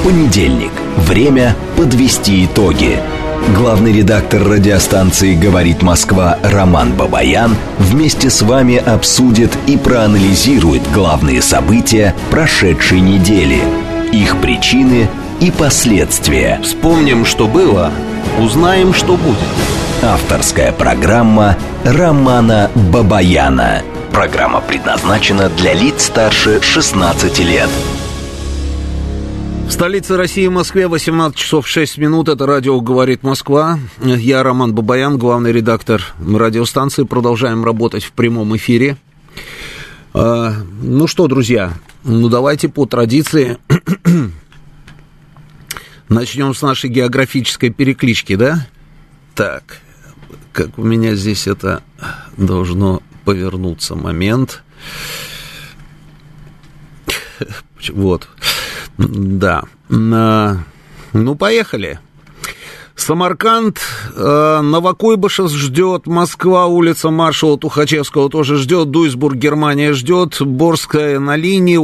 Понедельник. Время подвести итоги. Главный редактор радиостанции «Говорит Москва» Роман Бабаян вместе с вами обсудит и проанализирует главные события прошедшей недели, их причины и последствия. Вспомним, что было, узнаем, что будет. Авторская программа Романа Бабаяна. Программа предназначена для лиц старше 16 лет. В столице России, Москве, 18 часов 6 минут. Это радио «Говорит Москва». Я Роман Бабаян, главный редактор радиостанции. Продолжаем работать в прямом эфире. Ну что, друзья, давайте по традиции начнем с нашей географической переклички, да? Так, как у меня здесь это должно повернуться. Момент. Вот. Да. Ну, поехали. Самарканд, Новокуйбышев ждет, Москва, улица маршала Тухачевского тоже ждет, Дуйсбург, Германия ждет, Борская на линии,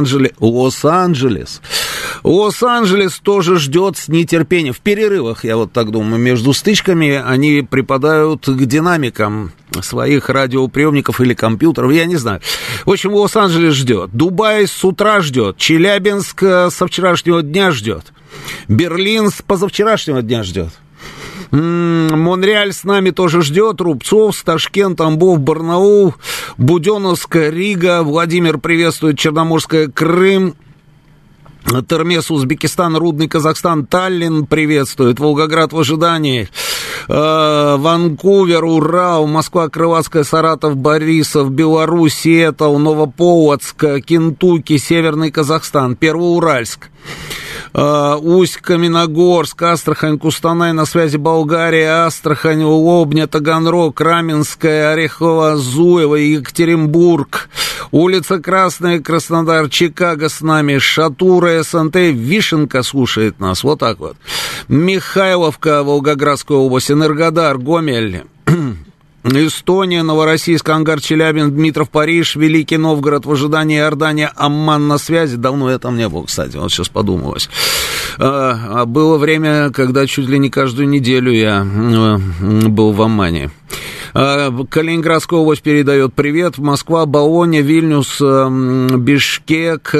Лос-Анджелес тоже ждет с нетерпением. В перерывах, я вот так думаю, между стычками они припадают к динамикам своих радиоприемников или компьютеров, я не знаю. В общем, Лос-Анджелес ждет, Дубай с утра ждет, Челябинск со вчерашнего дня ждет, Берлин с позавчерашнего дня ждет. Монреаль с нами тоже ждет. Рубцов, Ташкент, Тамбов, Барнаул, Буденновск, Рига. Владимир приветствует Черноморская, Крым. Термес, Узбекистан, Рудный, Казахстан, Таллин приветствует, Волгоград в ожидании, Ванкувер, Урал, Москва, Крылатская, Саратов, Борисов, Беларусь, Сиэтл, Новополоцк, Кентукки, Северный Казахстан, Первоуральск, Усть-Каменогорск, Астрахань, Кустанай, на связи Болгария, Астрахань, Лобня, Таганрог, Раменская, Орехово, Зуево, Екатеринбург, улица Красная, Краснодар, Чикаго с нами, Шатура, СНТ, Вишенка слушает нас, вот так вот. Михайловка, Волгоградская область, Энергодар, Гомель, Эстония, Новороссийск, Ангар, Челябинск, Дмитров, Париж, Великий Новгород в ожидании, Иордания, Амман на связи. Давно я там не был, кстати, вот сейчас подумалось. Было время, когда чуть ли не каждую неделю я был в Аммане. Калининградская область передает привет. Москва, Болонья, Вильнюс, Бишкек,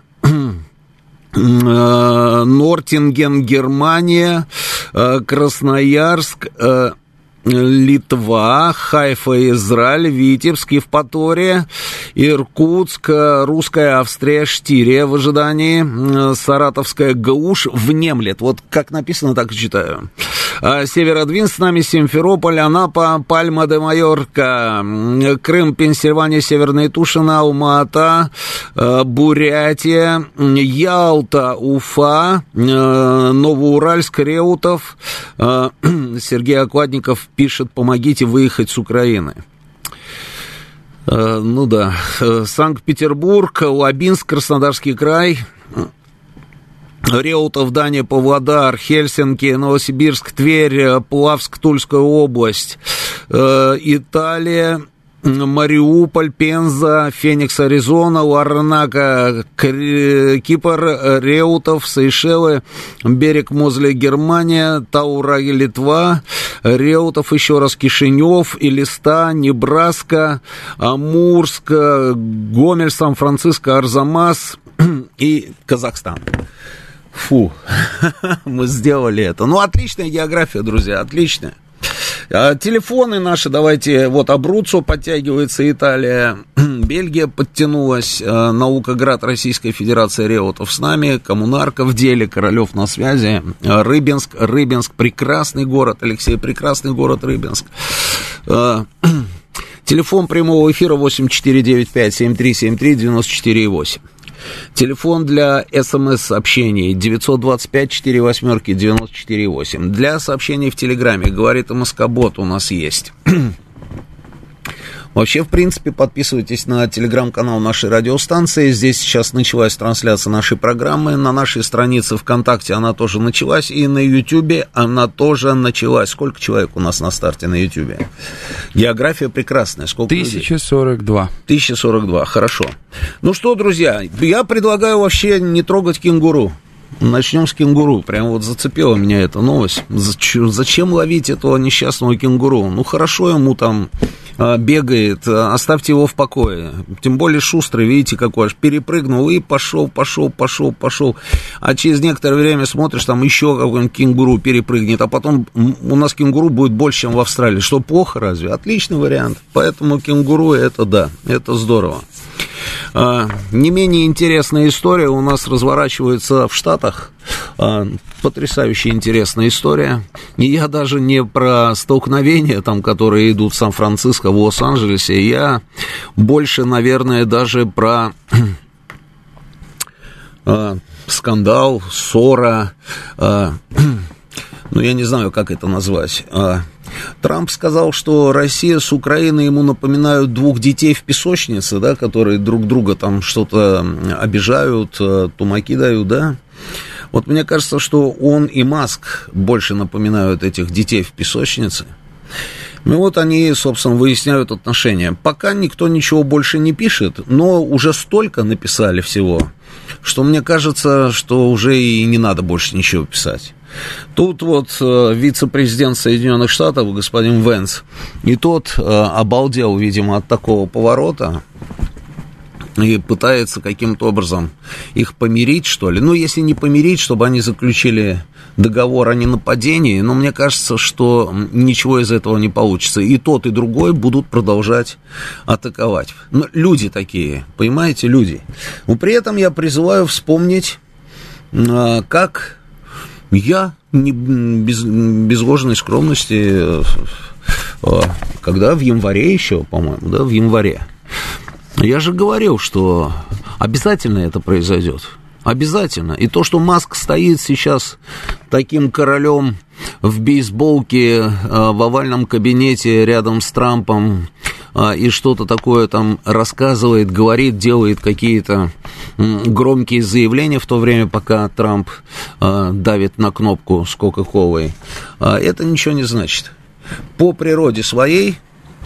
Нортинген, Германия, Красноярск, Литва, Хайфа, Израиль, Витебск, Евпатория, Иркутск, Русская Австрия, Штирия в ожидании, Саратовская Галуш внемлет. Вот как написано, так и читаю. Северодвинск с нами, Симферополь, Анапа, Пальма де Майорка, Крым, Пенсильвания, Северная Тушина, Алма-Ата, Бурятия, Ялта, Уфа, Новоуральск, Реутов. Сергей Окладников пишет: помогите выехать с Украины. Ну да. Санкт-Петербург, Лабинск, Краснодарский край, Реутов, Дания, Павлодар, Хельсинки, Новосибирск, Тверь, Плавск, Тульская область, Италия, Мариуполь, Пенза, Феникс, Аризона, Ларнака, Кипр, Реутов, Сейшелы, берег Мозля, Германия, Таураги, Литва, Реутов, еще раз Кишинев, Элиста, Небраска, Амурск, Гомель, Сан-Франциско, Арзамас и Казахстан. Фу, мы сделали это. Ну, отличная география, друзья, отличная. Телефоны наши, давайте, вот Абруццо подтягивается, Италия, Бельгия подтянулась, Наукоград, Российская Федерация, Реутов с нами, Коммунарка в деле, Королев на связи, Рыбинск, прекрасный город, Алексей, прекрасный город Рыбинск. Телефон прямого эфира 8495-7373-94,8. Телефон для СМС-сообщений 925-48-94-8. Для сообщений в Телеграме «Говорит МСК-бот» у нас есть. Вообще, в принципе, подписывайтесь на телеграм-канал нашей радиостанции. Здесь сейчас началась трансляция нашей программы. На нашей странице ВКонтакте она тоже началась. И на Ютьюбе она тоже началась. Сколько человек у нас на старте на Ютьюбе? География прекрасная. Сколько 1042. 1042, хорошо. Ну что, друзья, я предлагаю вообще не трогать кенгуру. Начнем с кенгуру. Прям вот зацепила меня эта новость. Зачем ловить этого несчастного кенгуру? Ну, хорошо ему там бегает, оставьте его в покое. Тем более шустрый, видите, какой аж перепрыгнул и пошел. А через некоторое время смотришь, там еще какой-нибудь кенгуру перепрыгнет, а потом у нас кенгуру будет больше, чем в Австралии. Что, плохо разве? Отличный вариант. Поэтому кенгуру, это да, это здорово. Не менее интересная история у нас разворачивается в Штатах. Потрясающе интересная история. И я даже не про столкновения, там, которые идут в Сан-Франциско, в Лос-Анджелесе. Я больше, наверное, даже про скандал, ссора. Ну, я не знаю, как это назвать. Трамп сказал, что Россия с Украиной ему напоминают двух детей в песочнице, да, которые друг друга там что-то обижают, тумаки дают, да. Вот мне кажется, что он и Маск больше напоминают этих детей в песочнице. Ну вот они, собственно, выясняют отношения. Пока никто ничего больше не пишет, но уже столько написали всего, что мне кажется, что уже и не надо больше ничего писать. Тут вот вице-президент Соединенных Штатов, господин Венс, и тот обалдел, видимо, от такого поворота и пытается каким-то образом их помирить, что ли. Ну, если не помирить, чтобы они заключили договор о ненападении, но мне кажется, что ничего из этого не получится. И тот, и другой будут продолжать атаковать. Но люди такие, понимаете, люди. Но при этом я призываю вспомнить, как я, не без ложной скромности, когда в январе еще, по-моему, да, в январе, я же говорил, что обязательно это произойдет. Обязательно. И то, что Маск стоит сейчас таким королем в бейсболке в овальном кабинете рядом с Трампом и что-то такое там рассказывает, говорит, делает какие-то громкие заявления в то время, пока Трамп давит на кнопку с Кока-Колой, это ничего не значит. По природе своей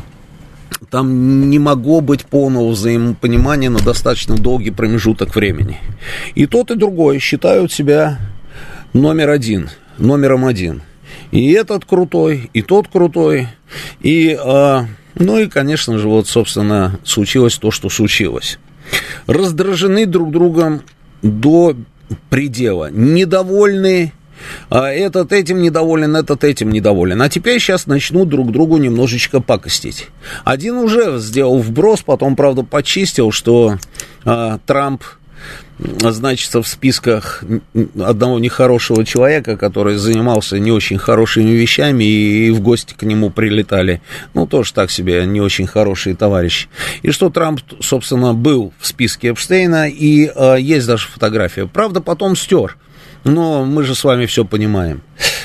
там не могло быть полного взаимопонимания на достаточно долгий промежуток времени. И тот, и другой считают себя номером один. И этот крутой, и тот крутой. И, ну и, конечно же, вот, собственно, случилось то, что случилось. Раздражены друг другом до предела. Недовольны. Этот этим недоволен, этот этим недоволен. А теперь сейчас начнут друг другу немножечко пакостить. Один уже сделал вброс, потом, правда, почистил, что Трамп значится в списках одного нехорошего человека, который занимался не очень хорошими вещами, и в гости к нему прилетали, ну, тоже так себе, не очень хорошие товарищи. И что Трамп, собственно, был в списке Эпштейна, и есть даже фотография. Правда, потом стер. Но мы же с вами все понимаем.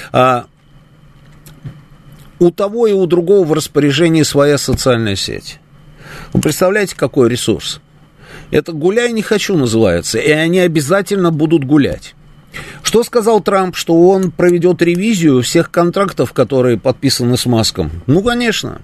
У того и у другого в распоряжении своя социальная сеть. Вы представляете, какой ресурс? Это «гуляй не хочу» называется, и они обязательно будут гулять. Что сказал Трамп? Что он проведет ревизию всех контрактов, которые подписаны с Маском? Ну, конечно.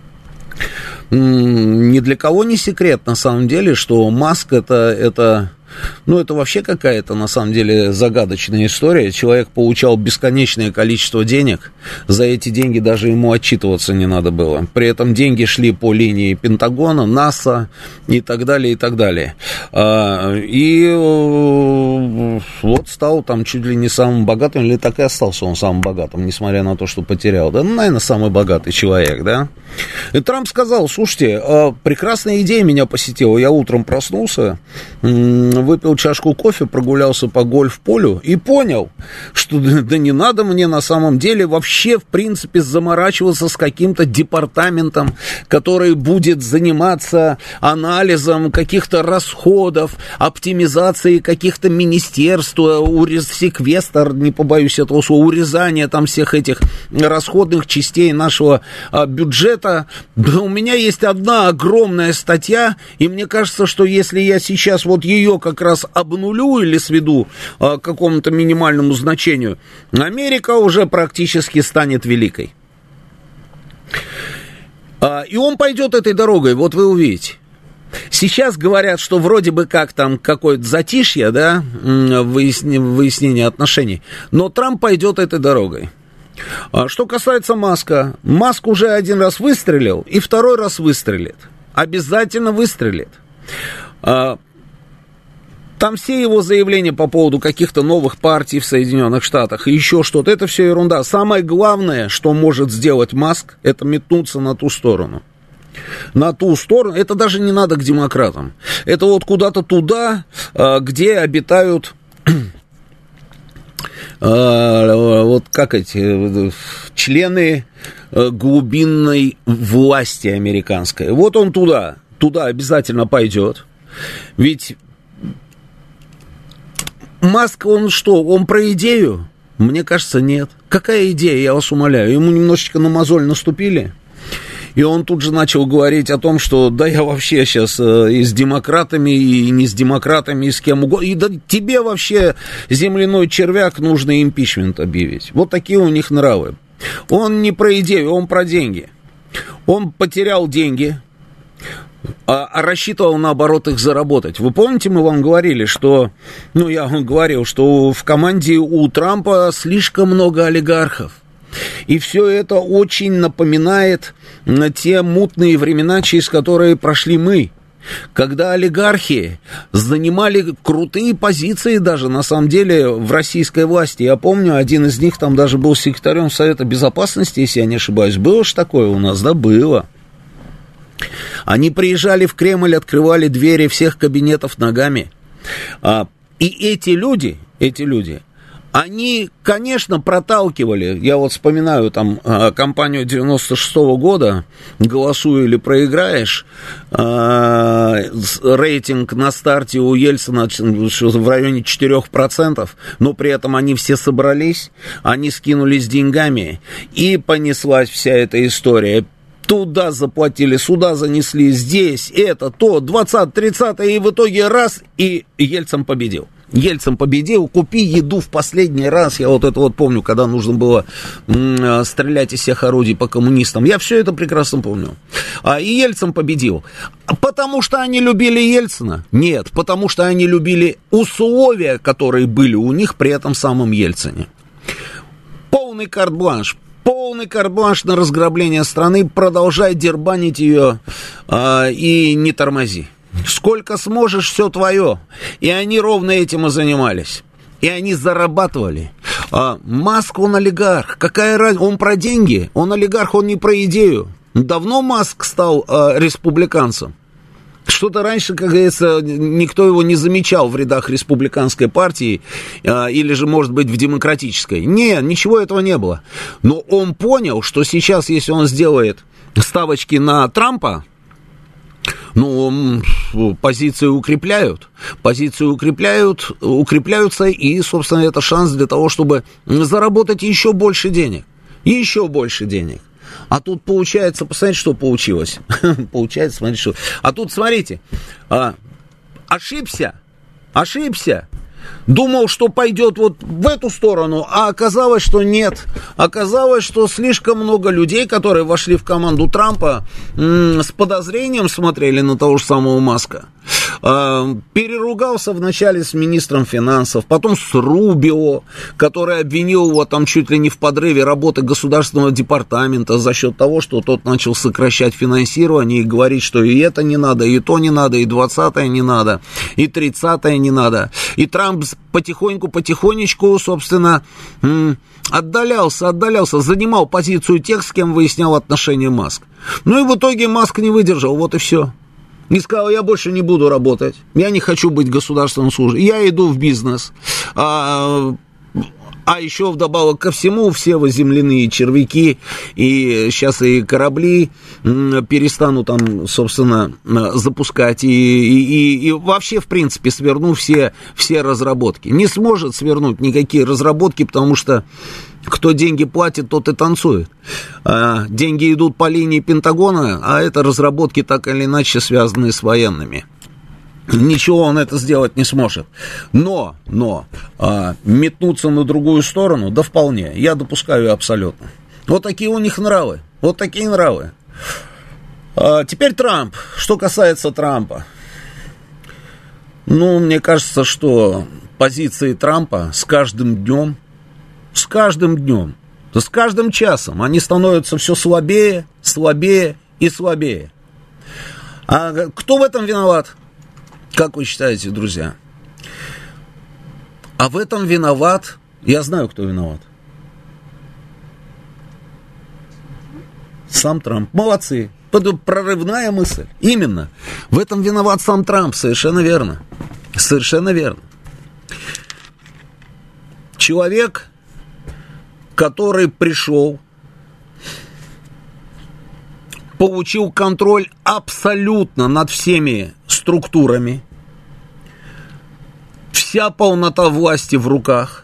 Ни для кого не секрет, на самом деле, что Маск это вообще какая-то, на самом деле, загадочная история. Человек получал бесконечное количество денег. За эти деньги даже ему отчитываться не надо было. При этом деньги шли по линии Пентагона, НАСА и так далее, и так далее. И вот стал там чуть ли не самым богатым, или так и остался он самым богатым, несмотря на то, что потерял. Да, наверное, самый богатый человек, да. И Трамп сказал: слушайте, прекрасная идея меня посетила. Я утром проснулся, выпил чашку кофе, прогулялся по гольф-полю и понял, что да не надо мне на самом деле вообще, в принципе, заморачиваться с каким-то департаментом, который будет заниматься анализом каких-то расходов, оптимизацией каких-то министерств, секвестр, не побоюсь этого слова, урезание там всех этих расходных частей нашего бюджета. Да у меня есть одна огромная статья, и мне кажется, что если я сейчас вот ее как раз обнулю или сведу к какому-то минимальному значению, Америка уже практически станет великой. И он пойдет этой дорогой, вот вы увидите. Сейчас говорят, что вроде бы как там какое-то затишье, да, выяснение отношений, но Трамп пойдет этой дорогой. Что касается Маска, Маск уже один раз выстрелил и второй раз выстрелит. Обязательно выстрелит. Там все его заявления по поводу каких-то новых партий в Соединенных Штатах и еще что-то, это все ерунда. Самое главное, что может сделать Маск, это метнуться на ту сторону. На ту сторону, это даже не надо к демократам. Это вот куда-то туда, где обитают, вот как эти, члены глубинной власти американской. Вот он туда обязательно пойдет. Ведь Маск, он что, он про идею? Мне кажется, нет. Какая идея, я вас умоляю? Ему немножечко на мозоль наступили. И он тут же начал говорить о том, что да я вообще сейчас и с демократами, и не с демократами, и с кем угодно. И да тебе вообще, земляной червяк, нужно импичмент объявить. Вот такие у них нравы. Он не про идею, он про деньги. Он потерял деньги, а рассчитывал, наоборот, их заработать. Вы помните, мы вам говорили, что... Ну, я вам говорил, что в команде у Трампа слишком много олигархов. И все это очень напоминает те мутные времена, через которые прошли мы, когда олигархи занимали крутые позиции даже, на самом деле, в российской власти. Я помню, один из них там даже был секретарем Совета Безопасности, если я не ошибаюсь. Было же такое у нас, да, было. Они приезжали в Кремль, открывали двери всех кабинетов ногами. И эти люди, они, конечно, проталкивали, я вот вспоминаю там кампанию 96-го года, «Голосуй или проиграешь», рейтинг на старте у Ельцина в районе 4%, но при этом они все собрались, они скинулись деньгами, и понеслась вся эта история. Туда заплатили, сюда занесли, здесь, это, то, 20-30, и в итоге раз, и Ельцин победил. Ельцин победил, купи еду в последний раз. Я вот это вот помню, когда нужно было стрелять из всех орудий по коммунистам. Я все это прекрасно помню. И Ельцин победил. Потому что они любили Ельцина? Нет, потому что они любили условия, которые были у них при этом самом Ельцине. Полный карт-бланш на разграбление страны, продолжай дербанить ее и не тормози. Сколько сможешь, все твое. И они ровно этим и занимались. И они зарабатывали. Маск, он олигарх. Какая разница? Он про деньги. Он олигарх, он не про идею. Давно Маск стал республиканцем. Что-то раньше, как говорится, никто его не замечал в рядах республиканской партии или же, может быть, в демократической. Нет, ничего этого не было. Но он понял, что сейчас, если он сделает ставочки на Трампа, ну, позиции укрепляются, и, собственно, это шанс для того, чтобы заработать еще больше денег. А тут получается, посмотрите, что получилось. А тут, смотрите, ошибся. Думал, что пойдет вот в эту сторону, а оказалось, что нет. Оказалось, что слишком много людей, которые вошли в команду Трампа, с подозрением смотрели на того же самого Маска. Переругался вначале с министром финансов, потом с Рубио, который обвинил его там чуть ли не в подрыве работы государственного департамента за счет того, что тот начал сокращать финансирование и говорить, что и это не надо, и то не надо, и 20-е не надо, и 30-е не надо. И Трамп потихонечку, собственно, отдалялся, занимал позицию тех, с кем выяснял отношения Маск. Ну и в итоге Маск не выдержал, вот и все. И сказал, я больше не буду работать, я не хочу быть государственным служащим, я иду в бизнес. А еще вдобавок ко всему все вы земляные червяки, и сейчас и корабли перестану там, собственно, запускать, и вообще, в принципе, сверну все разработки. Не сможет свернуть никакие разработки, потому что кто деньги платит, тот и танцует. Деньги идут по линии Пентагона, а это разработки так или иначе связанные с военными. Ничего он это сделать не сможет. Но метнуться на другую сторону, да вполне, я допускаю абсолютно. Вот такие у них нравы. Теперь Трамп. Что касается Трампа. Ну, мне кажется, что позиции Трампа с каждым днем, с каждым часом они становятся все слабее, слабее и слабее. А кто в этом виноват? Как вы считаете, друзья? А в этом виноват, я знаю, кто виноват. Сам Трамп. Молодцы. Прорывная мысль. Именно. В этом виноват сам Трамп. Совершенно верно. Совершенно верно. Человек, который пришел, получил контроль абсолютно над всеми структурами, вся полнота власти в руках,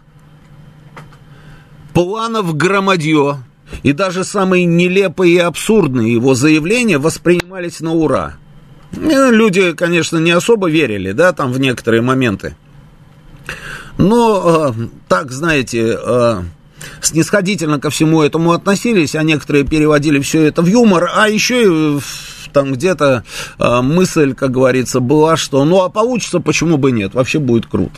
планов громадье, и даже самые нелепые и абсурдные его заявления воспринимались на ура. Люди, конечно, не особо верили, да, там в некоторые моменты. Но, так, знаете, снисходительно ко всему этому относились, а некоторые переводили все это в юмор, а еще и там где-то мысль, как говорится, была, что ну а получится, почему бы нет, вообще будет круто.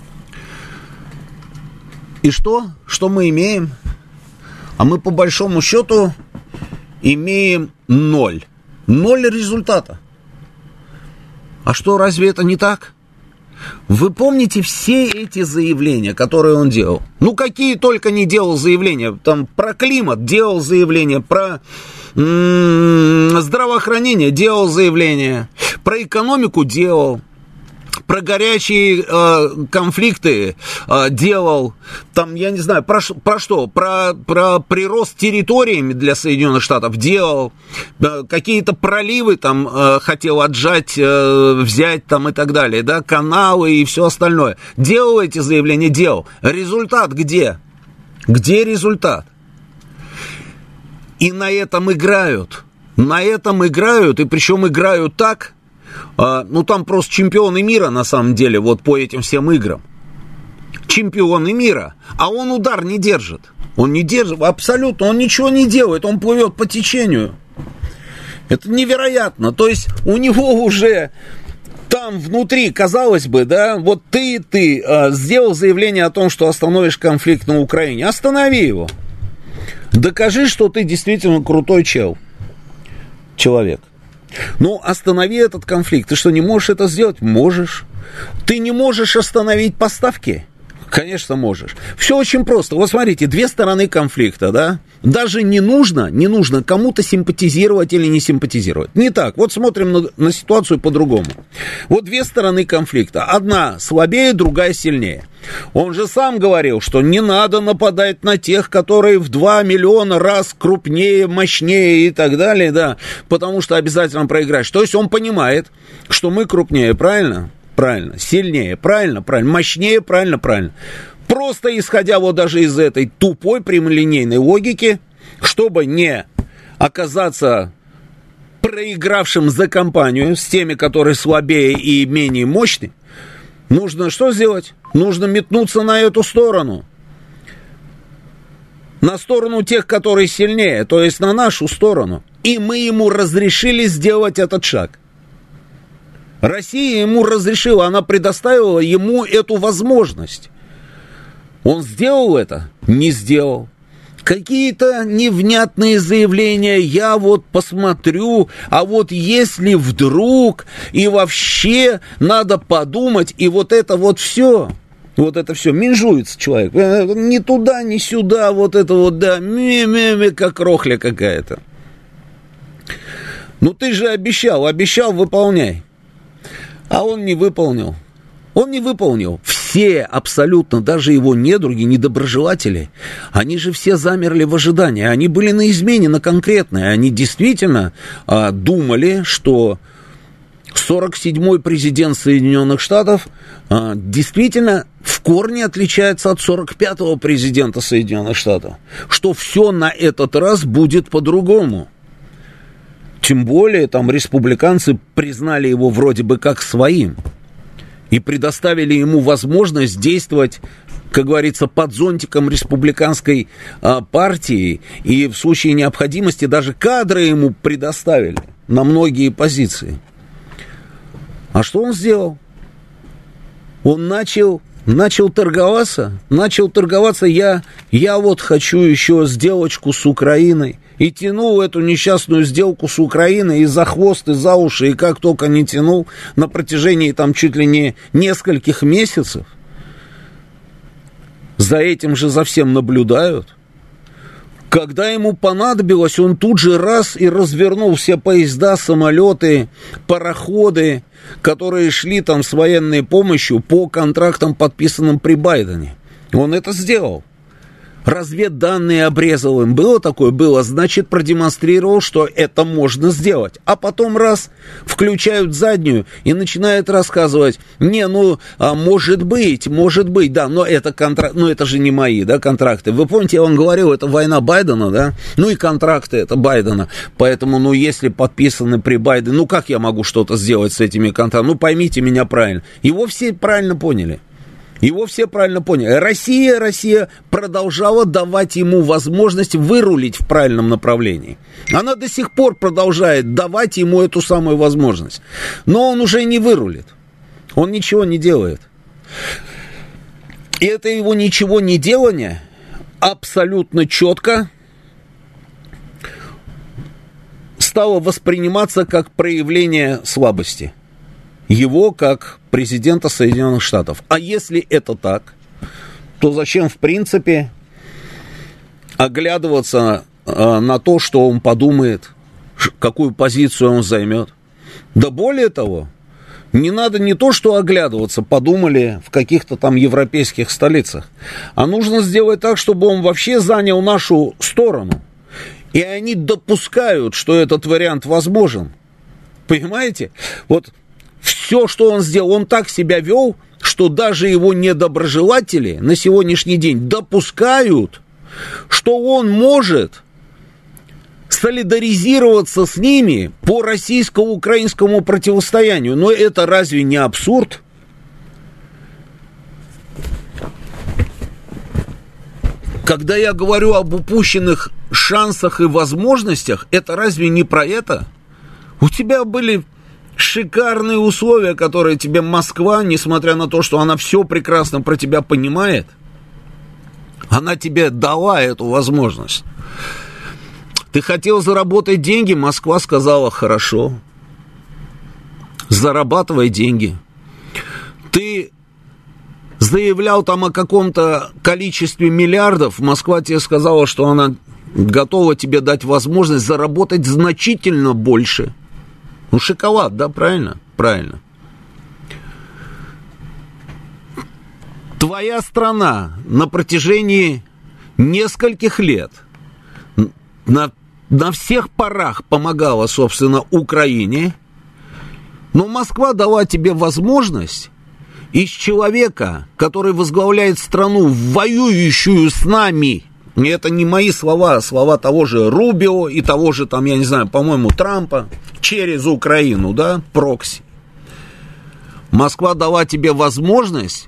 И что? Что мы имеем? А мы по большому счету имеем 0. 0 результата. А что, разве это не так? Вы помните все эти заявления, которые он делал? Ну, какие только не делал заявления. Там про климат делал заявления, про здравоохранение делал заявления, про экономику делал, про горячие конфликты делал, там, я не знаю, про что, про прирост территориями для Соединенных Штатов делал, какие-то проливы там хотел отжать, взять там и так далее, да, каналы и все остальное. Делал эти заявления, делал. Результат где? Где результат? И на этом играют, и причем играют так, ну там просто чемпионы мира на самом деле, вот по этим всем играм. Чемпионы мира, а он удар не держит. Он не держит, абсолютно, он ничего не делает, он плывет по течению. Это невероятно, то есть у него уже там внутри, казалось бы, да, вот ты сделал заявление о том, что остановишь конфликт на Украине, останови его. Докажи, что ты действительно крутой человек. Ну, останови этот конфликт. Ты что, не можешь это сделать? Можешь. Ты не можешь остановить поставки? Конечно, можешь. Все очень просто. Вот смотрите, две стороны конфликта, да? Даже не нужно кому-то симпатизировать или не симпатизировать. Не так. Вот смотрим на ситуацию по-другому. Вот две стороны конфликта. Одна слабее, другая сильнее. Он же сам говорил, что не надо нападать на тех, которые в 2 миллиона раз крупнее, мощнее и так далее, да, потому что обязательно проиграешь. То есть он понимает, что мы крупнее, правильно? Правильно. Сильнее, правильно, мощнее, правильно. Просто исходя вот даже из этой тупой прямолинейной логики, чтобы не оказаться проигравшим за компанию с теми, которые слабее и менее мощны, нужно что сделать? Нужно метнуться на эту сторону. На сторону тех, которые сильнее, то есть на нашу сторону. И мы ему разрешили сделать этот шаг. Россия ему разрешила, она предоставила ему эту возможность. Он сделал это? Не сделал. Какие-то невнятные заявления, я вот посмотрю, а вот если вдруг, и вообще надо подумать, и вот это вот все, менжуется человек, ни туда, ни сюда, вот это вот, да, как рохля какая-то. Ну ты же обещал, выполняй. А он не выполнил. Все абсолютно, даже его недруги, недоброжелатели, они же все замерли в ожидании. Они были на измене, на конкретной. Они действительно думали, что 47-й президент Соединенных Штатов действительно в корне отличается от 45-го президента Соединенных Штатов. Что все на этот раз будет по-другому. Тем более, там республиканцы признали его вроде бы как своим и предоставили ему возможность действовать, как говорится, под зонтиком республиканской партии, и в случае необходимости даже кадры ему предоставили. на многие позиции. А что он сделал? Он начал торговаться. Я вот хочу еще сделочку с Украиной. И тянул эту несчастную сделку с Украиной и за хвост, и за уши, и как только не тянул на протяжении там чуть ли не нескольких месяцев. За этим же за всем наблюдают. Когда ему понадобилось, он тут же раз и развернул все поезда, самолеты, пароходы, которые шли там с военной помощью по контрактам, подписанным при Байдене. Он это сделал. Разведданные обрезал им. Было такое? Было. Значит, продемонстрировал, что это можно сделать. А потом раз, включают заднюю и начинают рассказывать. Может быть, да, но это контракт, это же не мои, да, контракты. Вы помните, я вам говорил, это война Байдена, да? И контракты это Байдена. Поэтому, если подписаны при Байдене, как я могу что-то сделать с этими контрактами? Поймите меня правильно. Его все правильно поняли. Россия продолжала давать ему возможность вырулить в правильном направлении. Она до сих пор продолжает давать ему эту самую возможность. Но он уже не вырулит. Он ничего не делает. И это его ничего не делание абсолютно четко стало восприниматься как проявление слабости. Его как президента Соединенных Штатов. А если это так, то зачем, в принципе, оглядываться на то, что он подумает, какую позицию он займет? Да более того, не надо не то, что оглядываться, подумали в каких-то там европейских столицах, а нужно сделать так, чтобы он вообще занял нашу сторону. И они допускают, что этот вариант возможен. Понимаете? Все, что он сделал, он так себя вел, что даже его недоброжелатели на сегодняшний день допускают, что он может солидаризироваться с ними по российско-украинскому противостоянию. Но это разве не абсурд? Когда я говорю об упущенных шансах и возможностях, это разве не про это? У тебя были шикарные условия, которые тебе Москва, несмотря на то, что она все прекрасно про тебя понимает, она тебе дала эту возможность. Ты хотел заработать деньги, Москва сказала: хорошо, зарабатывай деньги. Ты заявлял там о каком-то количестве миллиардов, Москва тебе сказала, что она готова тебе дать возможность заработать значительно больше. Шоколад, да, правильно? Правильно. Твоя страна на протяжении нескольких лет на всех парах помогала, собственно, Украине, но Москва дала тебе возможность из человека, который возглавляет страну, воюющую с нами, и это не мои слова, а слова того же Рубио и того же, там, я не знаю, по-моему, Трампа, через Украину, да, прокси. Москва дала тебе возможность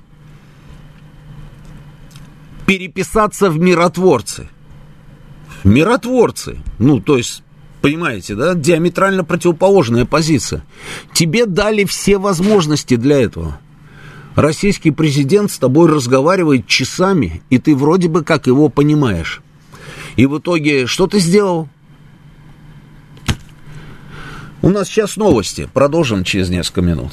переписаться в миротворцы. Миротворцы, то есть, понимаете, да, диаметрально противоположная позиция. Тебе дали все возможности для этого. Российский президент с тобой разговаривает часами, и ты вроде бы как его понимаешь. И в итоге что ты сделал? У нас сейчас новости. Продолжим через несколько минут.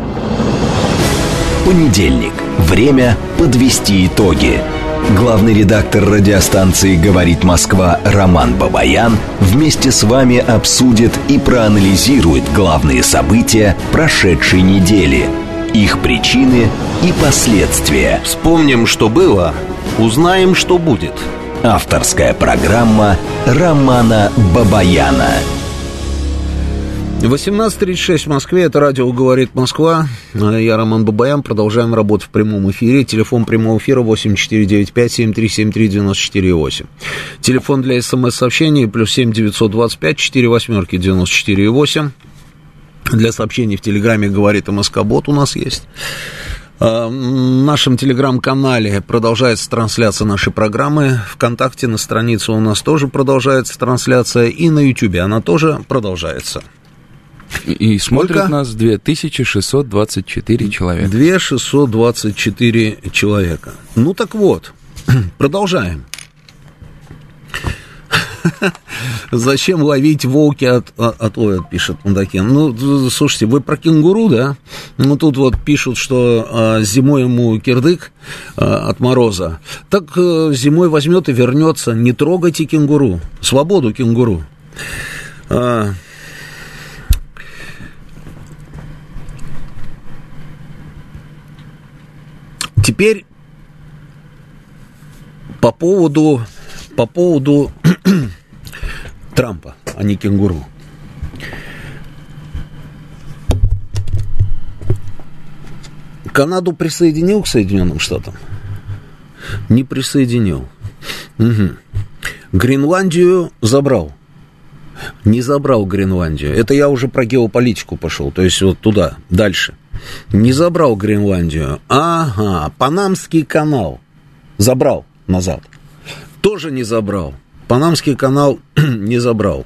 Понедельник. Время подвести итоги. Главный редактор радиостанции «Говорит Москва» Роман Бабаян вместе с вами обсудит и проанализирует главные события прошедшей недели, их причины и последствия. Вспомним, что было, узнаем, что будет. Авторская программа Романа Бабаяна. 18:36 в Москве, это радио «Говорит Москва». Я Роман Бабаян, продолжаем работу в прямом эфире. Телефон прямого эфира 8495-7373-94-8. Телефон для СМС-сообщений +7 925 48 94 Для сообщений в Телеграме «Говорит МСК-бот» у нас есть. В нашем Телеграм-канале продолжается трансляция нашей программы. ВКонтакте на странице у нас тоже продолжается трансляция. И на Ютубе она тоже продолжается. И смотрят нас 2624 человека. 2624 человека. Ну так вот, продолжаем. Зачем ловить волки от пишет Мудакин. Ну, слушайте, вы про кенгуру, да? Ну, тут вот пишут, что зимой ему кирдык от мороза. Так зимой возьмет и вернется. Не трогайте кенгуру. Свободу кенгуру. Теперь по поводу Трампа, а не кенгуру. Канаду присоединил к Соединенным Штатам? Не присоединил. Угу. Гренландию забрал? Не забрал Гренландию. Это я уже про геополитику пошел, то есть вот туда, дальше. Не забрал Гренландию. Ага, Панамский канал забрал назад. Тоже не забрал. Панамский канал не забрал.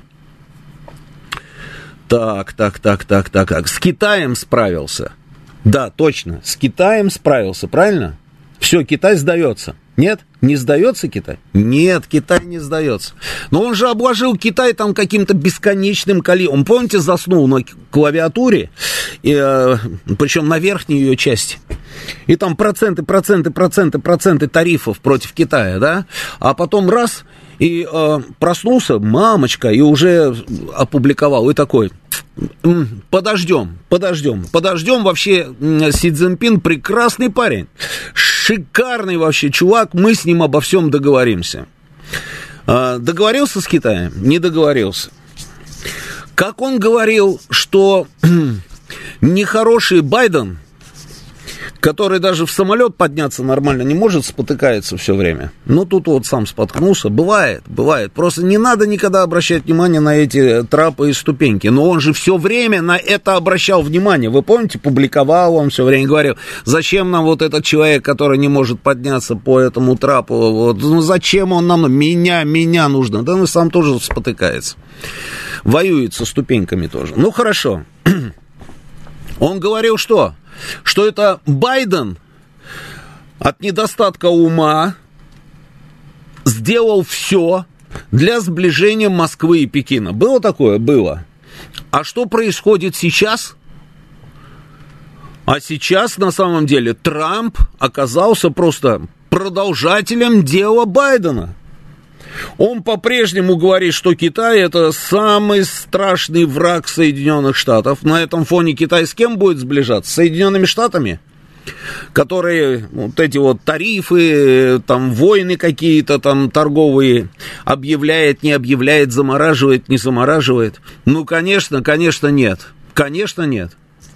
Так. С Китаем справился. Да, точно, с Китаем справился, правильно? Все, Китай сдается. Нет? Не сдается Китай? Нет, Китай не сдается. Но он же обложил Китай там каким-то бесконечным количеством. Он, помните, заснул на клавиатуре, причем на верхней ее части. И там проценты тарифов против Китая, да? А потом раз, и проснулся, мамочка, и уже опубликовал. И такой... Подождем. Вообще, Си Цзиньпин прекрасный парень. Шикарный вообще чувак. Мы с ним обо всем договоримся. Договорился с Китаем? Не договорился. Как он говорил, что нехороший Байден, который даже в самолет подняться нормально не может, спотыкается все время. Ну, тут вот сам споткнулся. Бывает. Просто не надо никогда обращать внимание на эти трапы и ступеньки. Но он же все время на это обращал внимание. Вы помните, публиковал он все время, говорил, зачем нам вот этот человек, который не может подняться по этому трапу, вот, ну, зачем он нам, меня нужно. Да, он сам тоже спотыкается. Воюет со ступеньками тоже. Ну, хорошо. Он говорил, что это Байден от недостатка ума сделал все для сближения Москвы и Пекина. Было такое? Было. А что происходит сейчас? А сейчас, на самом деле, Трамп оказался просто продолжателем дела Байдена. Он по-прежнему говорит, что Китай это самый страшный враг Соединенных Штатов. На этом фоне Китай с кем будет сближаться? С Соединенными Штатами, которые вот эти вот тарифы, там войны какие-то там торговые объявляет, не объявляет, замораживает, не замораживает. Ну, конечно, нет. Конечно, нет.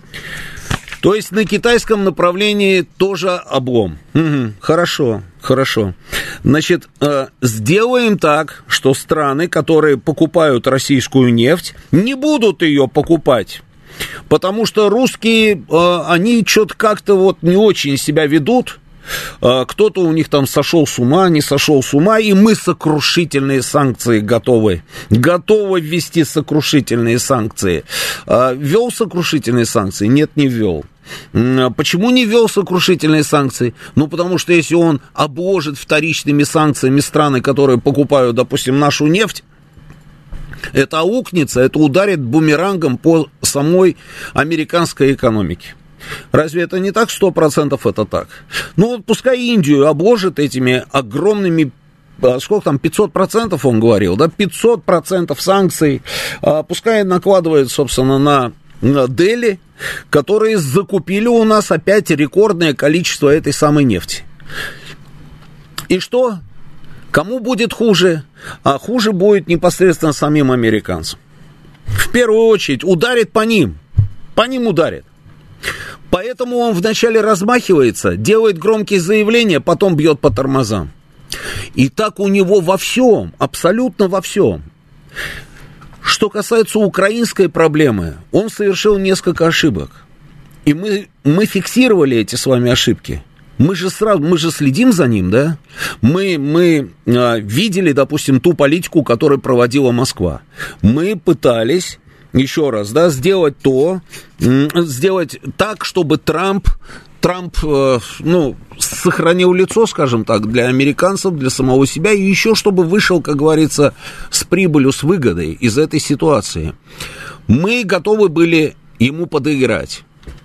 То есть на китайском направлении тоже облом. Угу, хорошо. Значит, сделаем так, что страны, которые покупают российскую нефть, не будут ее покупать. Потому что русские, они что-то как-то вот не очень себя ведут. Кто-то у них там сошел с ума, не сошел с ума, и мы сокрушительные санкции готовы ввести сокрушительные санкции. Ввел сокрушительные санкции? Нет, не ввел. Почему не ввел сокрушительные санкции? Ну, потому что если он обложит вторичными санкциями страны, которые покупают, допустим, нашу нефть, это аукнется, это ударит бумерангом по самой американской экономике. Разве это не так? 100% это так. Ну, вот пускай Индию обложит этими огромными, сколько там, 500% он говорил, да, 500% санкций, пускай накладывает, собственно, на Дели, которые закупили у нас опять рекордное количество этой самой нефти. И что? Кому будет хуже? А хуже будет непосредственно самим американцам. В первую очередь ударит по ним ударит. Поэтому он вначале размахивается, делает громкие заявления, потом бьет по тормозам. И так у него во всем, абсолютно во всем. Что касается украинской проблемы, он совершил несколько ошибок. И мы фиксировали эти с вами ошибки. Мы же следим за ним, да? Мы видели, допустим, ту политику, которую проводила Москва. Мы пытались еще раз, да, сделать так, чтобы Трамп, сохранил лицо, скажем так, для американцев, для самого себя, и еще чтобы вышел, как говорится, с прибылью, с выгодой из этой ситуации. Мы готовы были ему подыграть.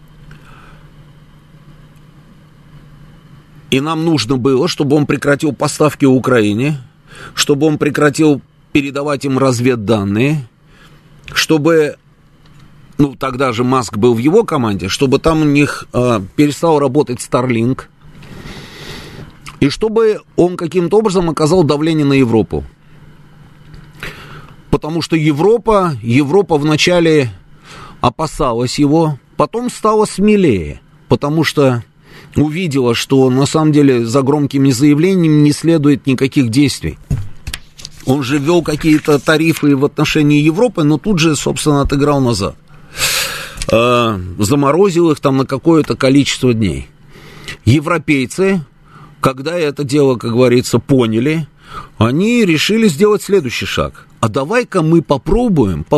И нам нужно было, чтобы он прекратил поставки Украине, чтобы он прекратил передавать им разведданные, чтобы, тогда же Маск был в его команде, чтобы там у них перестал работать Starlink, и чтобы он каким-то образом оказал давление на Европу. Потому что Европа вначале опасалась его, потом стала смелее, потому что увидела, что на самом деле за громкими заявлениями не следует никаких действий. Он же ввел какие-то тарифы в отношении Европы, но тут же, собственно, отыграл назад. Заморозил их там на какое-то количество дней. Европейцы, когда это дело, как говорится, поняли, они решили сделать следующий шаг. А давай-ка мы попробуем,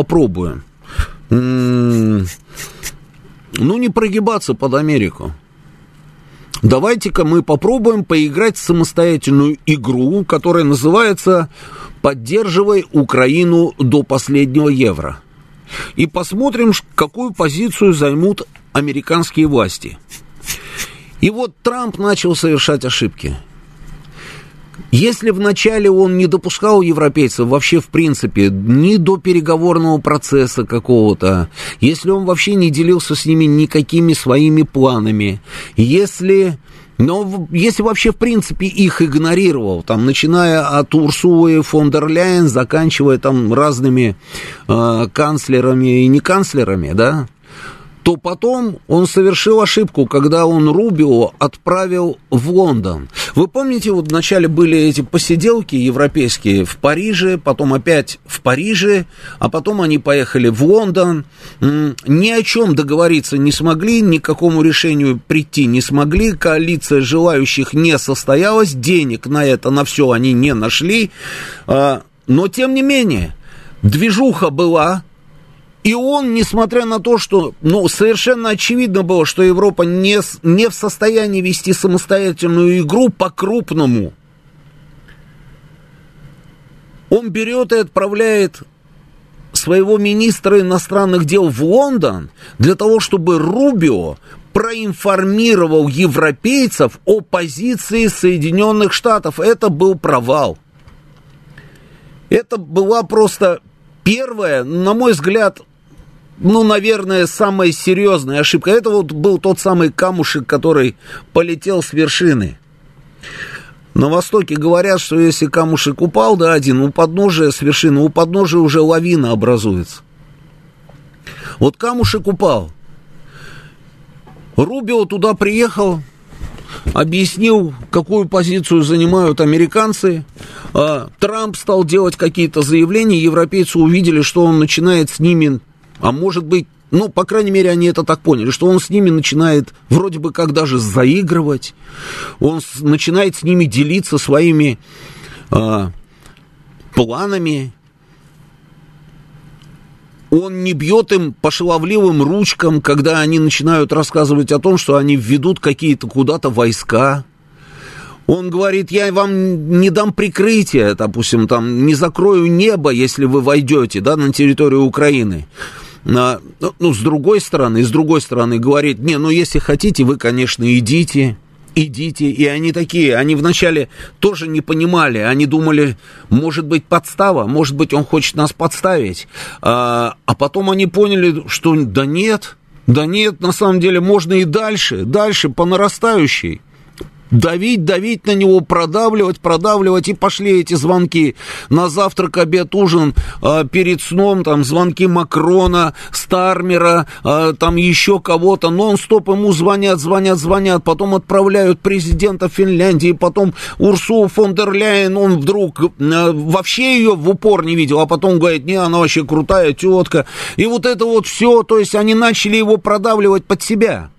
не прогибаться под Америку. Давайте-ка мы попробуем поиграть в самостоятельную игру, которая называется «Поддерживай Украину до последнего евро». И посмотрим, какую позицию займут американские власти. И вот Трамп начал совершать ошибки. Если вначале он не допускал европейцев вообще в принципе ни до переговорного процесса какого-то, если он вообще не делился с ними никакими своими планами, если вообще в принципе их игнорировал, там, начиная от Урсулы фон дер Ляйен, заканчивая там разными канцлерами и не канцлерами, да, то потом он совершил ошибку, когда он Рубио отправил в Лондон. Вы помните, вот вначале были эти посиделки европейские в Париже, потом опять в Париже, а потом они поехали в Лондон, ни о чем договориться не смогли, ни к какому решению прийти не смогли, коалиция желающих не состоялась, денег на это, на все они не нашли, но тем не менее, движуха была. И он, несмотря на то, что совершенно очевидно было, что Европа не в состоянии вести самостоятельную игру по-крупному, он берет и отправляет своего министра иностранных дел в Лондон для того, чтобы Рубио проинформировал европейцев о позиции Соединенных Штатов. Это был провал. Это была просто первая, на мой взгляд, наверное, самая серьезная ошибка. Это вот был тот самый камушек, который полетел с вершины. На Востоке говорят, что если камушек упал, да, один, у подножия с вершины, у подножия уже лавина образуется. Вот камушек упал. Рубио туда приехал, объяснил, какую позицию занимают американцы. Трамп стал делать какие-то заявления, европейцы увидели, что он начинает с ними, а может быть, по крайней мере, они это так поняли, что он с ними начинает вроде бы как даже заигрывать, он начинает с ними делиться своими планами, он не бьет им по шаловливым ручкам, когда они начинают рассказывать о том, что они введут какие-то куда-то войска. Он говорит, я вам не дам прикрытия, допустим, там, не закрою небо, если вы войдете, да, на территорию Украины. С другой стороны, говорит, если хотите, вы, конечно, идите. И они такие, они вначале тоже не понимали, они думали, может быть, подстава, может быть, он хочет нас подставить, а потом они поняли, что да нет, на самом деле можно и дальше по нарастающей. Давить на него, продавливать, и пошли эти звонки на завтрак, обед, ужин, перед сном, там, звонки Макрона, Стармера, там, еще кого-то, нон-стоп ему звонят, потом отправляют президента Финляндии, потом Урсулу фон дер Ляйен, он вдруг вообще ее в упор не видел, а потом говорит, она вообще крутая тетка, и вот это вот все, то есть они начали его продавливать под себя.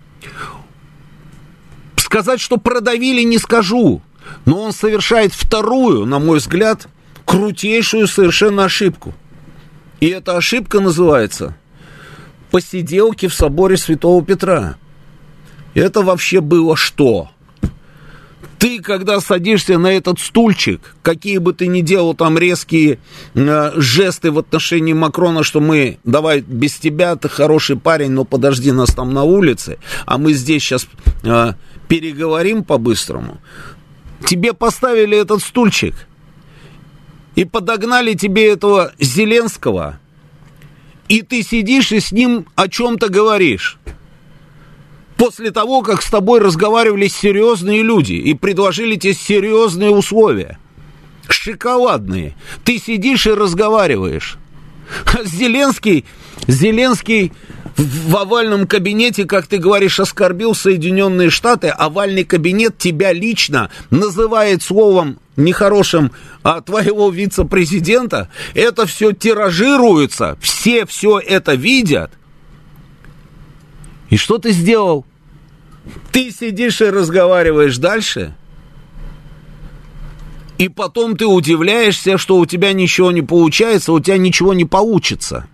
Сказать, что продавили, не скажу, но он совершает вторую, на мой взгляд, крутейшую совершенно ошибку. И эта ошибка называется посиделки в соборе Святого Петра. Это вообще было что? Ты, когда садишься на этот стульчик, какие бы ты ни делал там резкие жесты в отношении Макрона, что мы, давай без тебя, ты хороший парень, но подожди нас там на улице, а мы здесь сейчас переговорим по-быстрому. Тебе поставили этот стульчик и подогнали тебе этого Зеленского, и ты сидишь и с ним о чем-то говоришь. После того, как с тобой разговаривали серьезные люди и предложили тебе серьезные условия, шоколадные, ты сидишь и разговариваешь. Зеленский в овальном кабинете, как ты говоришь, оскорбил Соединенные Штаты. Овальный кабинет тебя лично называет словом нехорошим твоего вице-президента. Это все тиражируется, все это видят. И что ты сделал? Ты сидишь и разговариваешь дальше, и потом ты удивляешься, что у тебя ничего не получается, у тебя ничего не получится.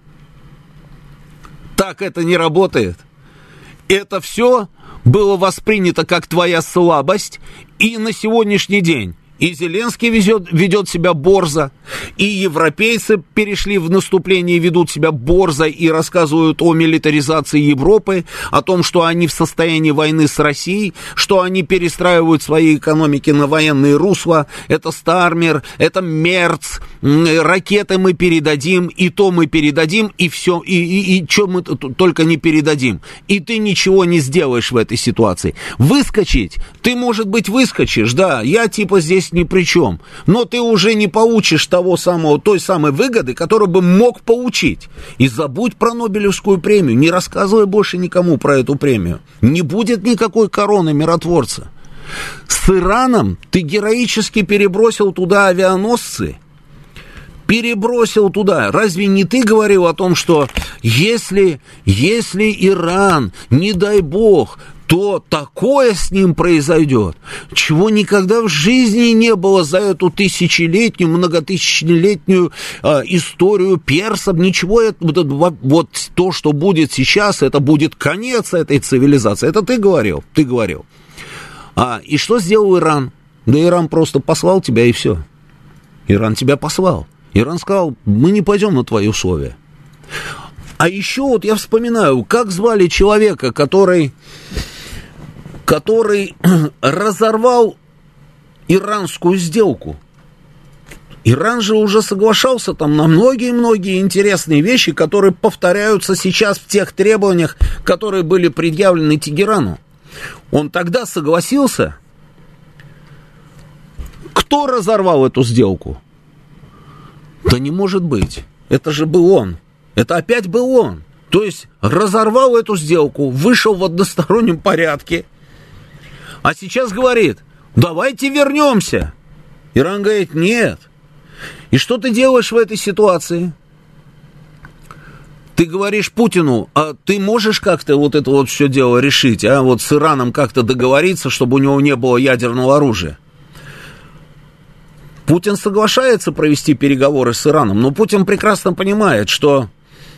Так это не работает. Это все было воспринято как твоя слабость, и на сегодняшний день и Зеленский ведет себя борзо, и европейцы перешли в наступление и ведут себя борзо, и рассказывают о милитаризации Европы, о том, что они в состоянии войны с Россией, что они перестраивают свои экономики на военные русла. Это Стармер, это Мерц, ракеты мы передадим, и то мы передадим, и все, и что мы только не передадим. И ты ничего не сделаешь в этой ситуации. Выскочить, ты, может быть, выскочишь, да, я типа здесь ни при чем, но ты уже не получишь той самой выгоды, которую бы мог получить. И забудь про Нобелевскую премию, не рассказывай больше никому про эту премию. Не будет никакой короны миротворца. С Ираном ты героически перебросил туда авианосцы, перебросил туда. Разве не ты говорил о том, что если Иран, не дай бог, то такое с ним произойдет, чего никогда в жизни не было за эту тысячелетнюю, многотысячелетнюю историю персов, ничего, вот то, что будет сейчас, это будет конец этой цивилизации. Это ты говорил. И что сделал Иран? Да Иран просто послал тебя, и все. Иран тебя послал. Иран сказал, мы не пойдем на твои условия. А еще вот я вспоминаю, как звали человека, который разорвал иранскую сделку. Иран же уже соглашался там на многие-многие интересные вещи, которые повторяются сейчас в тех требованиях, которые были предъявлены Тегерану. Он тогда согласился. Кто разорвал эту сделку? Да не может быть. Это же был он. Это опять был он. То есть разорвал эту сделку, вышел в одностороннем порядке, а сейчас говорит, давайте вернемся. Иран говорит, нет. И что ты делаешь в этой ситуации? Ты говоришь Путину, а ты можешь как-то вот это вот все дело решить, а вот с Ираном как-то договориться, чтобы у него не было ядерного оружия? Путин соглашается провести переговоры с Ираном, но Путин прекрасно понимает, что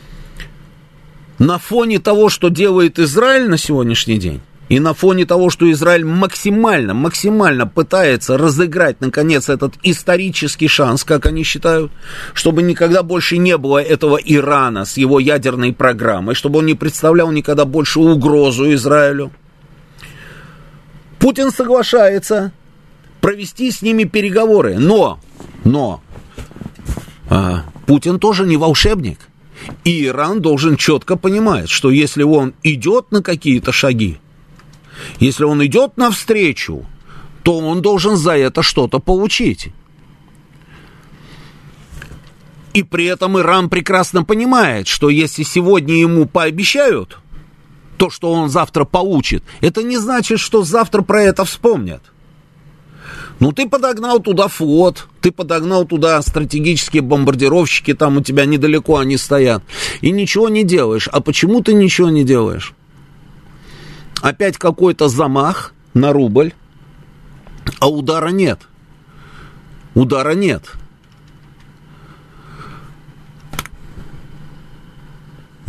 на фоне того, что делает Израиль на сегодняшний день, и на фоне того, что Израиль максимально пытается разыграть, наконец, этот исторический шанс, как они считают, чтобы никогда больше не было этого Ирана с его ядерной программой, чтобы он не представлял никогда больше угрозу Израилю, Путин соглашается провести с ними переговоры. Но Путин тоже не волшебник. И Иран должен четко понимать, что если он идет на какие-то шаги, если он идет навстречу, то он должен за это что-то получить. И при этом Иран прекрасно понимает, что если сегодня ему пообещают то, что он завтра получит, это не значит, что завтра про это вспомнят. Ну, ты подогнал туда флот, ты подогнал туда стратегические бомбардировщики, там у тебя недалеко они стоят, и ничего не делаешь. А почему ты ничего не делаешь? Опять какой-то замах на рубль, а удара нет.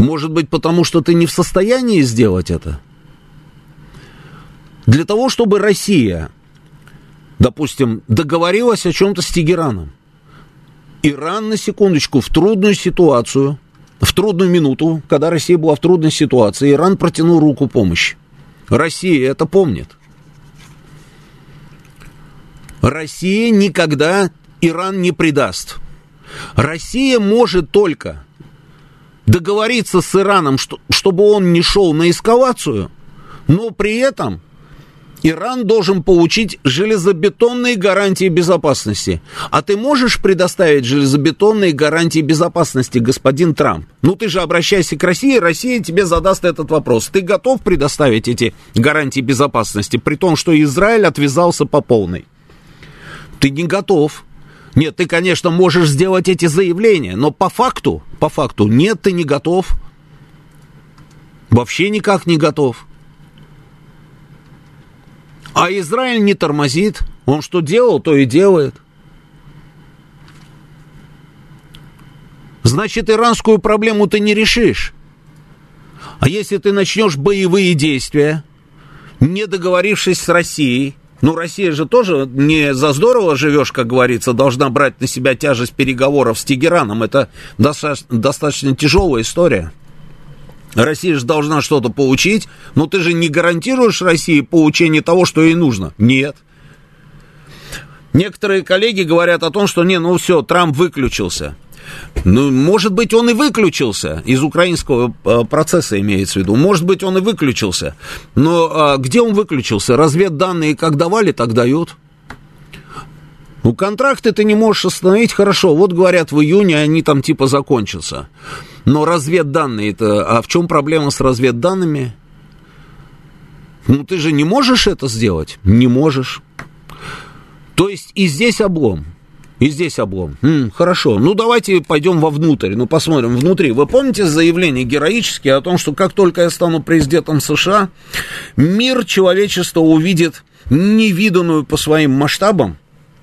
Может быть, потому что ты не в состоянии сделать это? Для того, чтобы Россия, допустим, договорилась о чем-то с Тегераном, Иран, на секундочку, в трудную ситуацию, в трудную минуту, когда Россия была в трудной ситуации, Иран протянул руку помощи. Россия это помнит. Россия никогда Иран не предаст. Россия может только договориться с Ираном, чтобы он не шел на эскалацию, но при этом Иран должен получить железобетонные гарантии безопасности. А ты можешь предоставить железобетонные гарантии безопасности, господин Трамп? Ну, ты же обращайся к России, Россия тебе задаст этот вопрос. Ты готов предоставить эти гарантии безопасности, при том, что Израиль отвязался по полной? Ты не готов. Нет, ты, конечно, можешь сделать эти заявления, но по факту, нет, ты не готов. Вообще никак не готов. А Израиль не тормозит. Он что делал, то и делает. Значит, иранскую проблему ты не решишь. А если ты начнешь боевые действия, не договорившись с Россией, ну, Россия же тоже не за здорово живешь, как говорится, должна брать на себя тяжесть переговоров с Тегераном. Это достаточно тяжелая история. Россия же должна что-то получить, но ты же не гарантируешь России получение того, что ей нужно. Нет. Некоторые коллеги говорят о том, что все, Трамп выключился. Ну, может быть, он и выключился, из украинского процесса имеется в виду, может быть, он и выключился, но где он выключился? Разведданные как давали, так дают. Ну, контракты ты не можешь остановить, хорошо, вот говорят, в июне они там типа закончатся, но разведданные-то, а в чем проблема с разведданными? Ну, ты же не можешь это сделать? Не можешь. То есть и здесь облом. И здесь облом. Хорошо, ну давайте пойдем вовнутрь, посмотрим внутри. Вы помните заявление героические о том, что как только я стану президентом США, мир человечества увидит невиданную по своим масштабам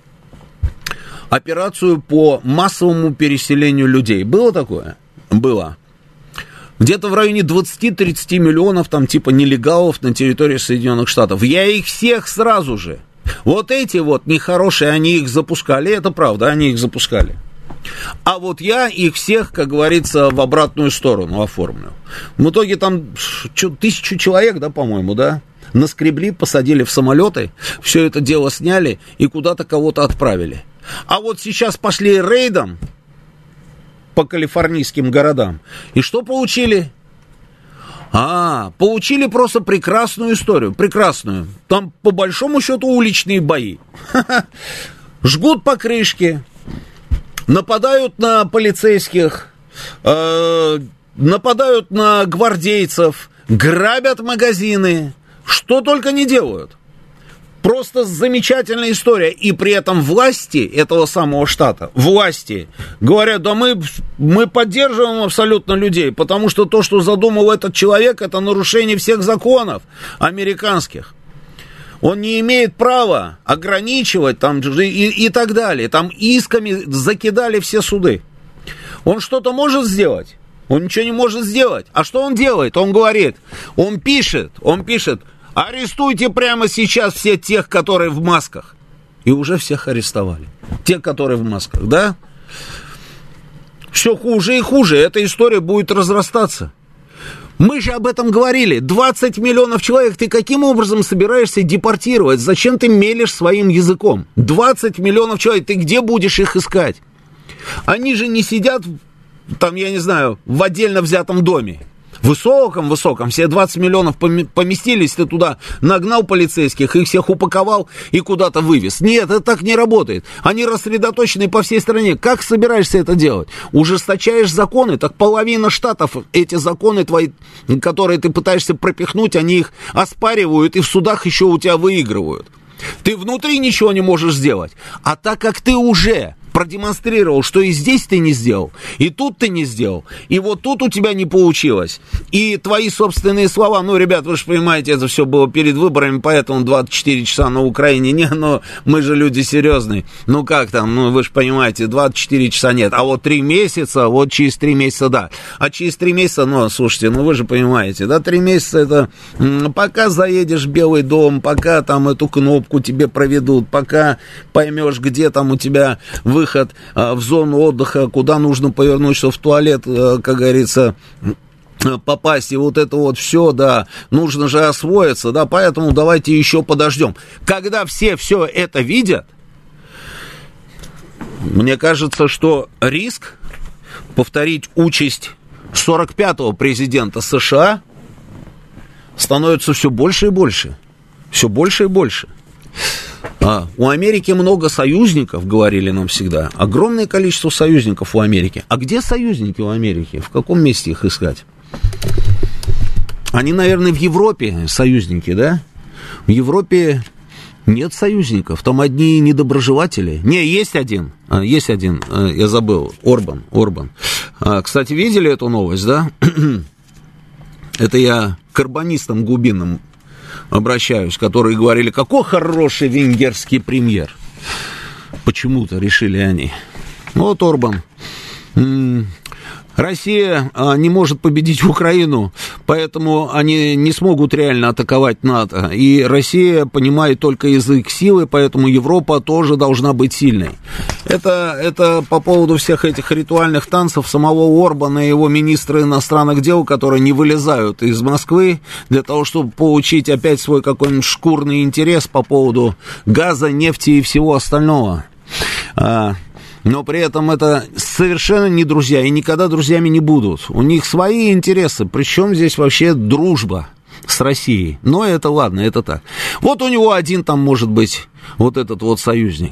операцию по массовому переселению людей. Было такое? Было. Где-то в районе 20-30 миллионов там типа нелегалов на территории Соединенных Штатов. Я их всех сразу же. Вот эти вот нехорошие, они их запускали, это правда, они их запускали. А вот я их всех, как говорится, в обратную сторону оформлю. В итоге там 1000 человек, да, по-моему, да, наскребли, посадили в самолеты, все это дело сняли и куда-то кого-то отправили. А вот сейчас пошли рейдом по калифорнийским городам. И что получили? Получили просто прекрасную историю, прекрасную. Там, по большому счету, уличные бои. Жгут покрышки, нападают на полицейских, нападают на гвардейцев, грабят магазины, что только не делают. Просто замечательная история. И при этом власти этого самого штата, власти, говорят, да мы поддерживаем абсолютно людей, потому что то, что задумал этот человек, это нарушение всех законов американских. Он не имеет права ограничивать там и так далее. Там исками закидали все суды. Он что-то может сделать? Он ничего не может сделать. А что он делает? Он говорит, он пишет, арестуйте прямо сейчас всех тех, которые в масках. И уже всех арестовали. Те, которые в масках, да? Все хуже и хуже. Эта история будет разрастаться. Мы же об этом говорили. 20 миллионов человек ты каким образом собираешься депортировать? Зачем ты мелешь своим языком? 20 миллионов человек, ты где будешь их искать? Они же не сидят, там, я не знаю, в отдельно взятом доме. Высоком, все 20 миллионов поместились, ты туда нагнал полицейских, их всех упаковал и куда-то вывез. Нет, это так не работает. Они рассредоточены по всей стране. Как собираешься это делать? Ужесточаешь законы, так половина штатов эти законы твои, которые ты пытаешься пропихнуть, они их оспаривают и в судах еще у тебя выигрывают. Ты внутри ничего не можешь сделать. А так как ты уже продемонстрировал, что и здесь ты не сделал, и тут ты не сделал, и вот тут у тебя не получилось. И твои собственные слова, ну, ребят, вы же понимаете, это все было перед выборами, поэтому 24 часа на Украине не, но мы же люди серьезные. Ну, как там, ну, вы же понимаете, 24 часа нет, а вот 3 месяца, вот через 3 месяца, да. А через 3 месяца, ну, слушайте, ну, вы же понимаете, да, 3 месяца это пока заедешь в Белый дом, пока там эту кнопку тебе проведут, пока поймешь, где там у тебя выход в зону отдыха, куда нужно повернуть, что в туалет, как говорится, попасть, и вот это вот все, да, нужно же освоиться, да, поэтому давайте еще подождем. Когда все это видят, мне кажется, что риск повторить участь 45-го президента США становится все больше и больше. Все больше и больше. У Америки много союзников, говорили нам всегда. Огромное количество союзников у Америки. А где союзники у Америки? В каком месте их искать? Они, наверное, в Европе союзники, да? В Европе нет союзников. Там одни недоброжелатели. Не, есть один, я забыл, Орбан. Кстати, видели эту новость, да? Это я к карбонистам глубинным обращаюсь, которые говорили, какой хороший венгерский премьер. Почему-то решили они. Вот Орбан. Россия не может победить Украину, поэтому они не смогут реально атаковать НАТО. И Россия понимает только язык силы, поэтому Европа тоже должна быть сильной. Это по поводу всех этих ритуальных танцев самого Орбана и его министра иностранных дел, которые не вылезают из Москвы для того, чтобы получить опять свой какой-нибудь шкурный интерес по поводу газа, нефти и всего остального. Но при этом это совершенно не друзья и никогда друзьями не будут. У них свои интересы, причем здесь вообще дружба с Россией. Но это ладно, это так. Вот у него один там может быть вот этот вот союзник.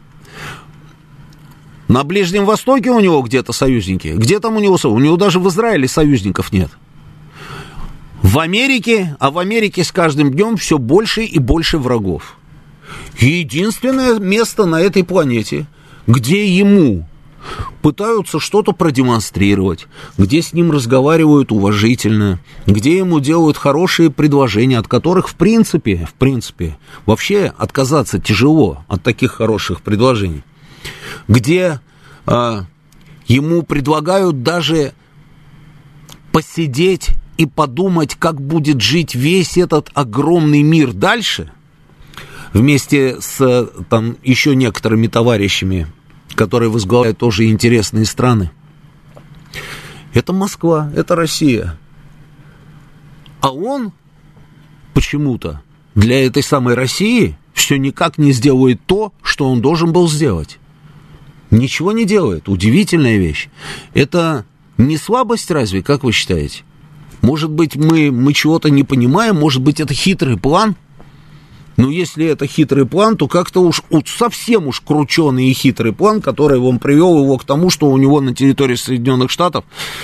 На Ближнем Востоке у него где-то союзники. Где там у него союзники? У него даже в Израиле союзников нет. В Америке с каждым днем все больше и больше врагов. Единственное место на этой планете, где ему пытаются что-то продемонстрировать, где с ним разговаривают уважительно, где ему делают хорошие предложения, от которых, в принципе, вообще отказаться тяжело от таких хороших предложений, где ему предлагают даже посидеть и подумать, как будет жить весь этот огромный мир дальше, вместе с там еще некоторыми товарищами, которые возглавляют тоже интересные страны. Это Москва, это Россия. А он почему-то для этой самой России все никак не сделает то, что он должен был сделать. Ничего не делает. Удивительная вещь. Это не слабость разве, как вы считаете? Может быть, мы чего-то не понимаем, может быть, это хитрый план? Но если это хитрый план, то как-то уж совсем уж крученый и хитрый план, который он привел его к тому, что у него на территории Соединенных Штатов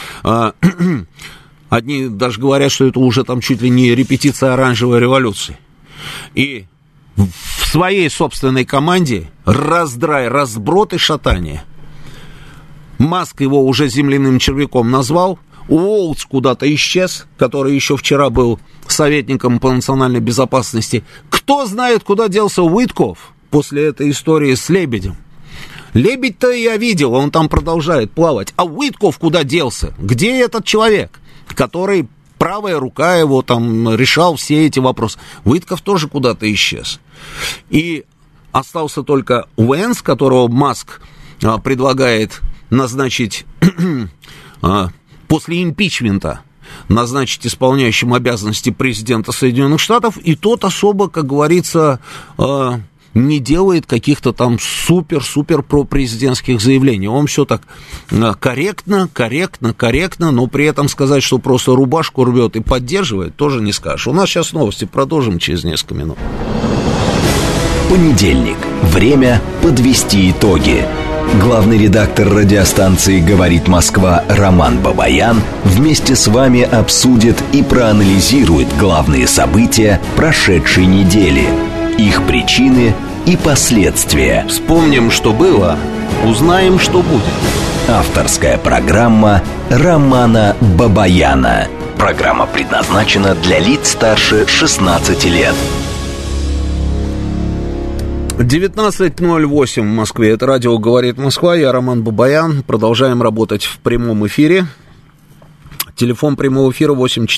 одни даже говорят, что это уже там чуть ли не репетиция оранжевой революции. И в своей собственной команде раздрай, разброд и шатание. Маск его уже земляным червяком назвал. Уолтс куда-то исчез, который еще вчера был советником по национальной безопасности. Кто знает, куда делся Уитков после этой истории с Лебедем? Лебедь-то я видел, он там продолжает плавать. А Уитков куда делся? Где этот человек, который правая рука его там решал все эти вопросы? Уитков тоже куда-то исчез. И остался только Уэнс, которого Маск предлагает назначить после импичмента, назначить исполняющим обязанности президента Соединенных Штатов, и тот особо, как говорится, не делает каких-то там супер пропрезидентских заявлений. Он все так корректно, но при этом сказать, что просто рубашку рвет и поддерживает, тоже не скажешь. У нас сейчас новости, продолжим через несколько минут. Понедельник. Время подвести итоги. Главный редактор радиостанции «Говорит Москва» Роман Бабаян вместе с вами обсудит и проанализирует главные события прошедшей недели, их причины и последствия. Вспомним, что было, узнаем, что будет. Авторская программа Романа Бабаяна. Программа предназначена для лиц старше 16 лет. 19:08 в Москве. Это радио «Говорит Москва». Я Роман Бабаян. Продолжаем работать в прямом эфире. Телефон прямого эфира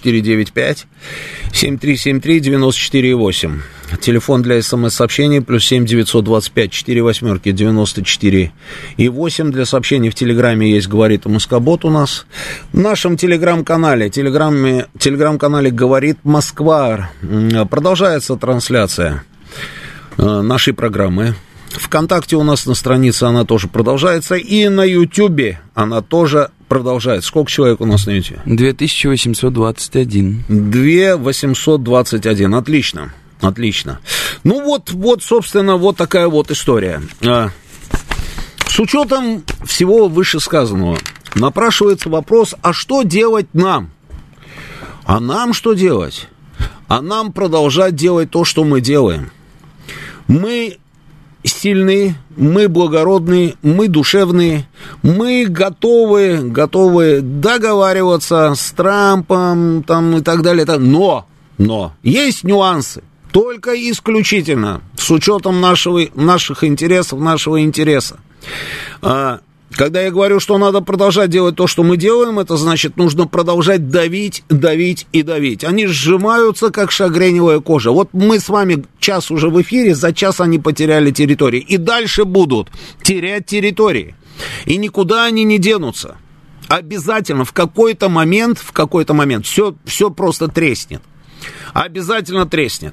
8495-7373-94,8. Телефон для СМС-сообщений +7 925 48 94 и 8. Для сообщений в Телеграме есть «Говорит Москобот» у нас. В нашем Телеграм-канале, Телеграм-канале «Говорит Москва» продолжается трансляция нашей программы. ВКонтакте у нас на странице она тоже продолжается. И на Ютьюбе она тоже продолжается. Сколько человек у нас на Ютьюбе? 2821. 2821. Отлично. Отлично. Ну вот, собственно, вот такая вот история. С учетом всего вышесказанного напрашивается вопрос, а что делать нам? А нам что делать? А нам продолжать делать то, что мы делаем. Мы сильные, мы благородные, мы душевные, мы готовы договариваться с Трампом там, и так далее. Но есть нюансы, только исключительно с учетом наших интересов, нашего интереса. Когда я говорю, что надо продолжать делать то, что мы делаем, это значит, нужно продолжать давить и давить. Они сжимаются, как шагреневая кожа. Вот мы с вами час уже в эфире, за час они потеряли территории. И дальше будут терять территории. И никуда они не денутся. Обязательно в какой-то момент все просто треснет. Обязательно треснет.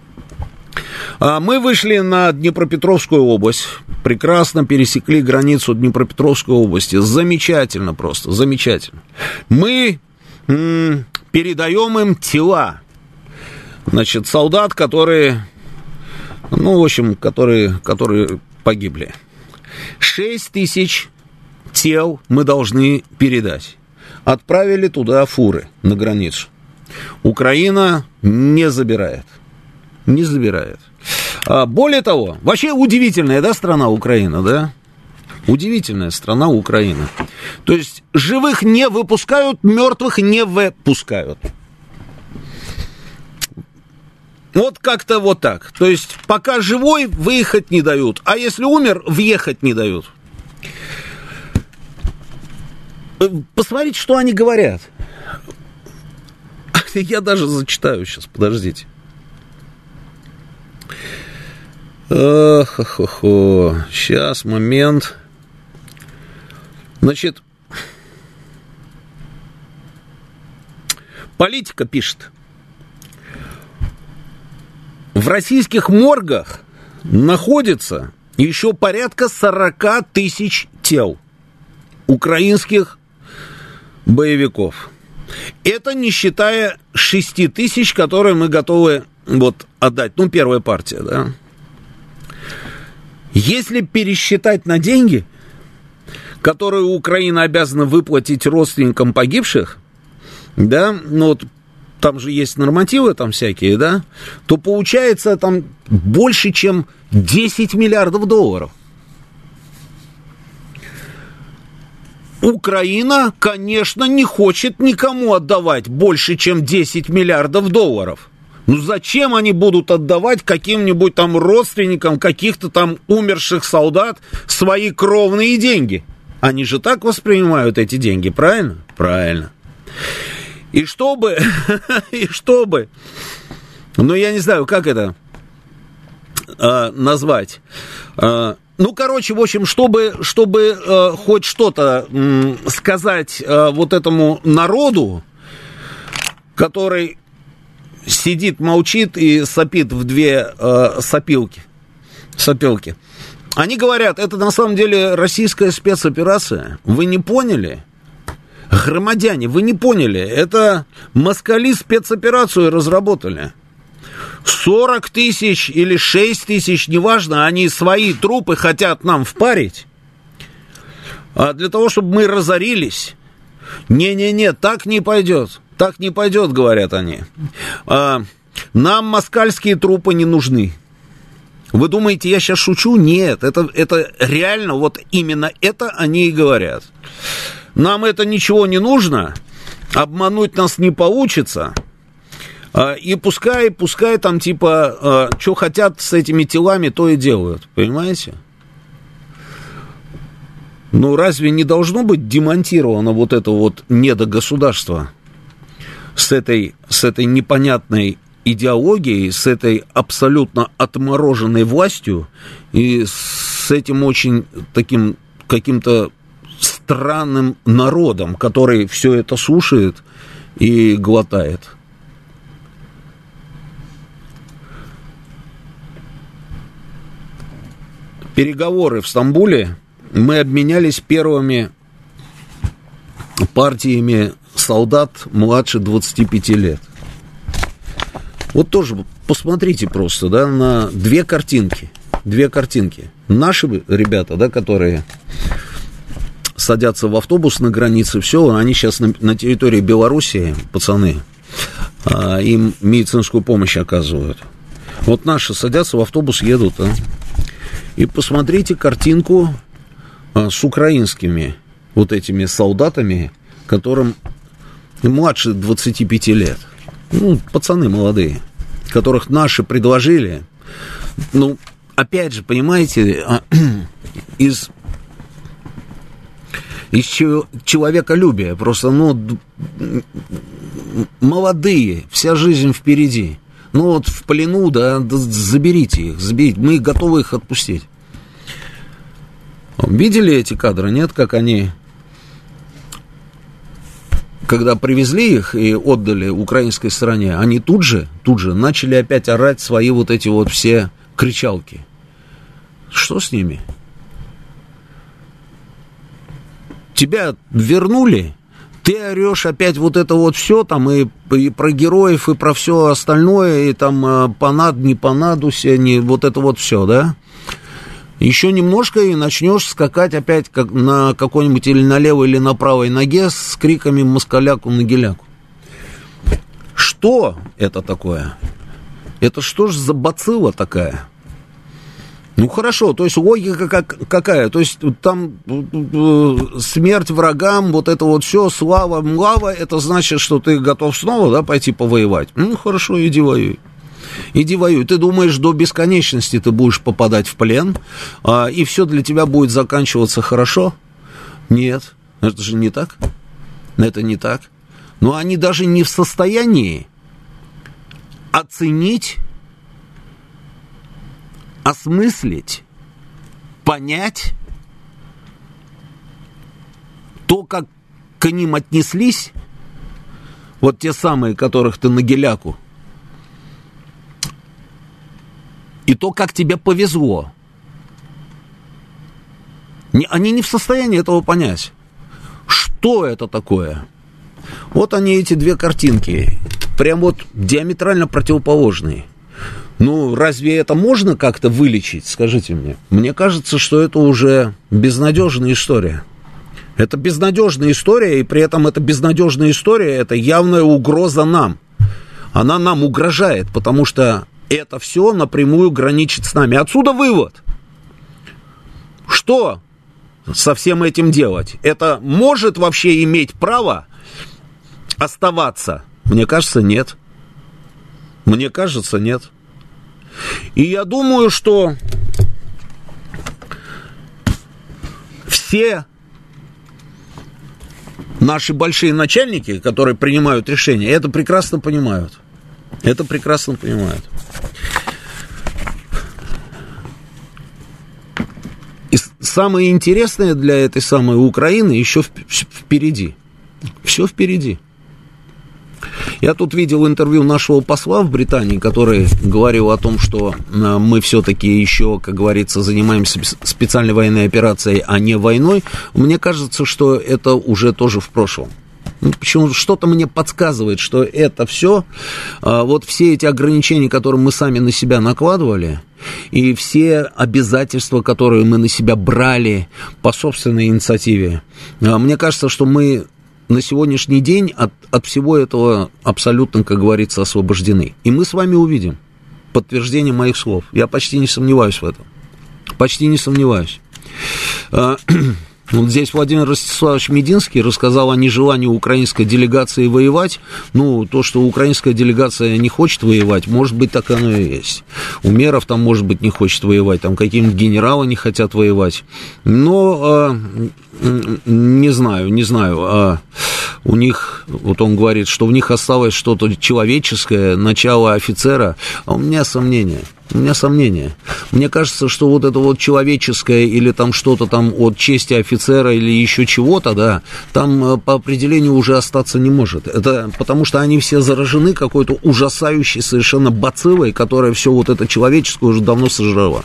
Мы вышли на Днепропетровскую область, прекрасно пересекли границу Днепропетровской области, замечательно просто, замечательно. Мы передаем им тела, значит, солдат, которые погибли. 6 тысяч тел мы должны передать. Отправили туда фуры на границу. Украина не забирает. Не забирает. Более того, вообще удивительная, да, страна Украина, да? Удивительная страна Украина. То есть живых не выпускают, мертвых не выпускают. Вот как-то вот так. То есть пока живой, выехать не дают. А если умер, въехать не дают. Посмотрите, что они говорят. Я даже зачитаю сейчас, подождите. Сейчас, момент. Значит, Политика пишет. В российских моргах находится еще порядка 40 тысяч тел украинских боевиков. Это не считая 6 тысяч, которые мы готовы отдать. Первая партия, да. Если пересчитать на деньги, которые Украина обязана выплатить родственникам погибших, да, там же есть нормативы там всякие, да, то получается там больше, чем 10 миллиардов долларов. Украина, конечно, не хочет никому отдавать больше, чем 10 миллиардов долларов. Зачем они будут отдавать каким-нибудь там родственникам каких-то там умерших солдат свои кровные деньги? Они же так воспринимают эти деньги, правильно? Правильно. И чтобы, я не знаю, как это назвать. В общем, чтобы хоть что-то сказать этому народу, который сидит, молчит и сопит в две сопилки. Они говорят, это на самом деле российская спецоперация. Вы не поняли? Громадяне, вы не поняли? Это москали спецоперацию разработали. 40 тысяч или 6 тысяч, неважно, они свои трупы хотят нам впарить. А для того, чтобы мы разорились. Не-не-не, так не пойдет. Так не пойдет, говорят они. Нам москальские трупы не нужны. Вы думаете, я сейчас шучу? Нет, это реально, вот именно это они и говорят. Нам это ничего не нужно, обмануть нас не получится, и пускай там типа, что хотят с этими телами, то и делают, понимаете? Ну, разве не должно быть демонтировано вот это вот недогосударство с этой непонятной идеологией, с этой абсолютно отмороженной властью и с этим очень таким каким-то странным народом, который все это слушает и глотает. Переговоры в Стамбуле, мы обменялись первыми партиями солдат младше 25 лет. Вот тоже посмотрите просто, да, на две картинки. Наши ребята, да, которые садятся в автобус на границе, все, они сейчас на территории Белоруссии, пацаны, им медицинскую помощь оказывают. Вот наши садятся в автобус, едут, а? И посмотрите картинку с украинскими вот этими солдатами, которым младше 25 лет. Ну, пацаны молодые, которых наши предложили. Ну, опять же, понимаете, из человеколюбия. Просто, ну, молодые, вся жизнь впереди. Ну, вот в плену, да, заберите их, мы готовы их отпустить. Видели эти кадры, нет, как они, когда привезли их и отдали украинской стороне, они тут же начали опять орать свои вот эти вот все кричалки. Что с ними? Тебя вернули, ты орешь опять вот это вот все, там и про героев, и про все остальное, и там понад, не понадуся, не вот это вот все, да? Еще немножко и начнешь скакать опять как на какой-нибудь или на левой, или на правой ноге с криками москаляку на геляку. Что это такое? Это что ж за бацилла такая? Ну, хорошо, то есть логика какая? То есть там смерть врагам, вот это вот все, слава, млава, это значит, что ты готов снова, да, пойти повоевать? Ну, хорошо, иди воюй. Иди воюй. Ты думаешь, до бесконечности ты будешь попадать в плен, и все для тебя будет заканчиваться хорошо? Нет, это же не так. Это не так. Но они даже не в состоянии оценить, осмыслить, понять то, как к ним отнеслись, вот те самые, которых ты на геляку, и то, как тебе повезло. Они не в состоянии этого понять. Что это такое? Вот они, эти две картинки, прям вот диаметрально противоположные. Ну, разве это можно как-то вылечить, скажите мне? Мне кажется, что это уже безнадежная история. Это безнадежная история, и при этом эта безнадежная история, это явная угроза нам. Она нам угрожает, потому что это все напрямую граничит с нами. Отсюда вывод. Что со всем этим делать? Это может вообще иметь право оставаться? Мне кажется, нет. Мне кажется, нет. И я думаю, что все наши большие начальники, которые принимают решения, это прекрасно понимают. Это прекрасно понимают. И самое интересное для этой самой Украины еще впереди. Все впереди. Я тут видел интервью нашего посла в Британии, который говорил о том, что мы все-таки еще, как говорится, занимаемся специальной военной операцией, а не войной. Мне кажется, что это уже тоже в прошлом. Почему что-то мне подсказывает, что это все, вот все эти ограничения, которые мы сами на себя накладывали, и все обязательства, которые мы на себя брали по собственной инициативе, мне кажется, что мы на сегодняшний день от всего этого абсолютно, как говорится, освобождены. И мы с вами увидим. подтверждение моих слов. Я почти не сомневаюсь в этом. Почти не сомневаюсь. Вот здесь Владимир Ростиславович Мединский рассказал о нежелании украинской делегации воевать. Ну, то, что украинская делегация не хочет воевать, может быть, так оно и есть. Умеров там, может быть, не хочет воевать, там какие-нибудь генералы не хотят воевать. Но не знаю. У них, вот он говорит, что в них осталось что-то человеческое, начало офицера, а у меня сомнения. Мне кажется, что вот это вот человеческое или там что-то там от чести офицера или еще чего-то, да, там по определению уже остаться не может. Это потому что они все заражены какой-то ужасающей совершенно бациллой, которая все вот это человеческое уже давно сожрала.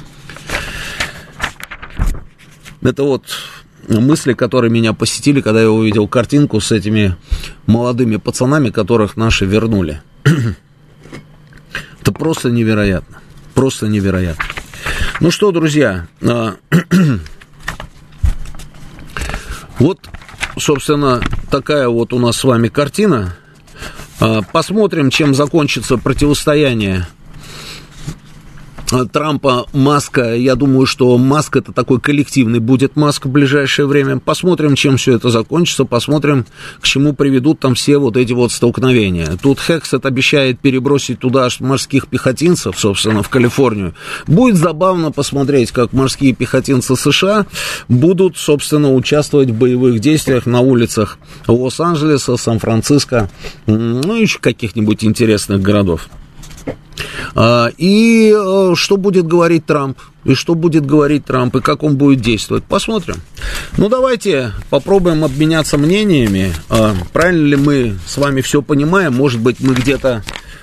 Это вот мысли, которые меня посетили, когда я увидел картинку с этими молодыми пацанами, которых наши вернули. Это просто невероятно. Просто невероятно. Ну что, друзья, вот, собственно, такая вот у нас с вами картина. Посмотрим, чем закончится противостояние Трампа, Маска. Я думаю, что Маск это такой коллективный будет Маск в ближайшее время. Посмотрим, чем все это закончится, посмотрим, к чему приведут там все вот эти вот столкновения. Тут Хексет обещает перебросить туда морских пехотинцев, собственно, в Калифорнию. Будет забавно посмотреть, как морские пехотинцы США будут, собственно, участвовать в боевых действиях на улицах Лос-Анджелеса, Сан-Франциско, ну, еще каких-нибудь интересных городов. И что будет говорить Трамп, и как он будет действовать, посмотрим. Ну, давайте попробуем обменяться мнениями, правильно ли мы с вами все понимаем, может быть, мы где-то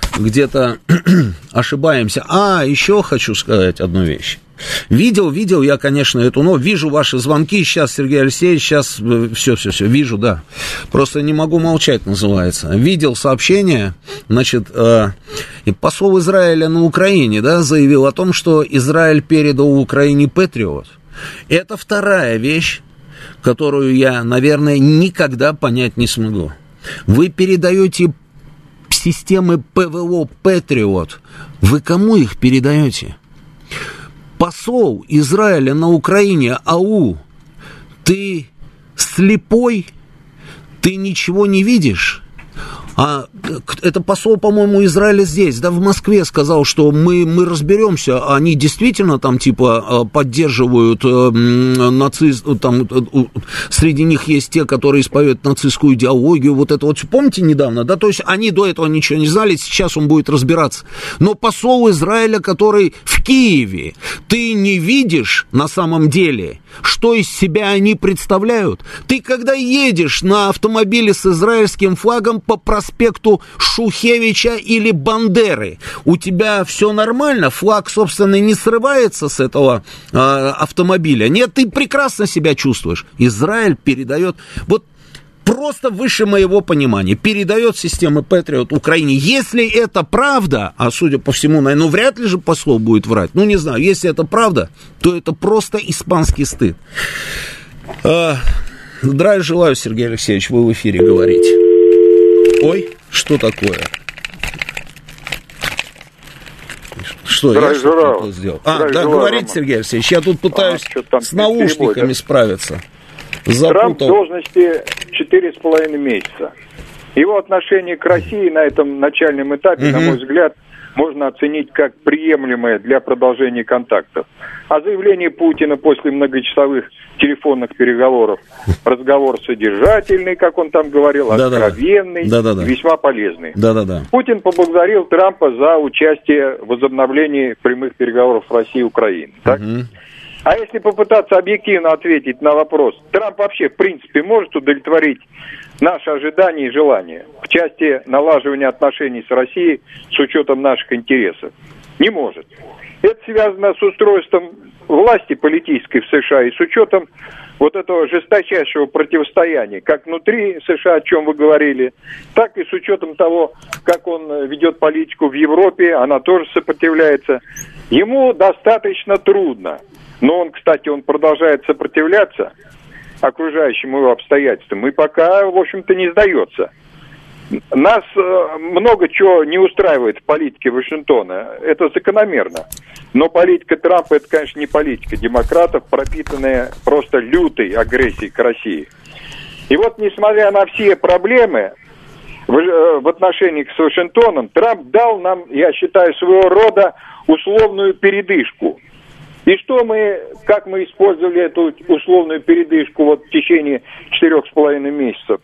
ошибаемся. Еще хочу сказать одну вещь. Видел я, конечно, вижу ваши звонки, сейчас, Сергей Алексеевич, сейчас все, вижу, да, просто не могу молчать, называется. Видел сообщение, значит, посол Израиля на Украине, да, заявил о том, что Израиль передал Украине Патриот. Это вторая вещь, которую я, наверное, никогда понять не смогу. Вы передаете системы ПВО Патриот, вы кому их передаете? Посол Израиля на Украине, ты слепой, ты ничего не видишь? Это посол, по-моему, Израиля здесь, да, в Москве сказал, что мы разберемся, они действительно там типа поддерживают нацизм, там среди них есть те, которые исповедуют нацистскую идеологию, вот это вот, помните недавно, да, то есть они до этого ничего не знали, сейчас он будет разбираться, но посол Израиля, который в Киеве, ты не видишь на самом деле, что из себя они представляют? Ты когда едешь на автомобиле с израильским флагом по проспекту Шухевича или Бандеры, у тебя все нормально, флаг, собственно, не срывается с этого автомобиля. Нет, ты прекрасно себя чувствуешь. Израиль передает, вот просто выше моего понимания, передает системы Патриот Украине. Если это правда, а судя по всему, наверное, вряд ли же посол будет врать, не знаю, если это правда, то это просто испанский стыд. Здравия желаю, Сергей Алексеевич, вы в эфире говорите. Ой, что такое? Что, я что-то сделал? Говорите, Сергей Алексеевич, я тут пытаюсь с наушниками справиться. Трамп в должности 4,5 месяца. Его отношение к России на этом начальном этапе, на мой взгляд, можно оценить как приемлемое для продолжения контактов. А заявление Путина после многочасовых телефонных переговоров, разговор содержательный, как он там говорил, откровенный, весьма полезный. Путин поблагодарил Трампа за участие в возобновлении прямых переговоров России и Украины. Так? А если попытаться объективно ответить на вопрос, Трамп вообще, в принципе, может удовлетворить наши ожидания и желания в части налаживания отношений с Россией с учетом наших интересов? Не может. Это связано с устройством власти политической в США и с учетом вот этого жесточайшего противостояния, как внутри США, о чем вы говорили, так и с учетом того, как он ведет политику в Европе, она тоже сопротивляется. Ему достаточно трудно. Но он, кстати, продолжает сопротивляться окружающим его обстоятельствам и пока, в общем-то, не сдается. Нас много чего не устраивает в политике Вашингтона. Это закономерно. Но политика Трампа, это, конечно, не политика демократов, пропитанная просто лютой агрессией к России. И вот, несмотря на все проблемы в отношениях с Вашингтоном, Трамп дал нам, я считаю, своего рода условную передышку. И как мы использовали эту условную передышку вот в течение 4,5 месяцев?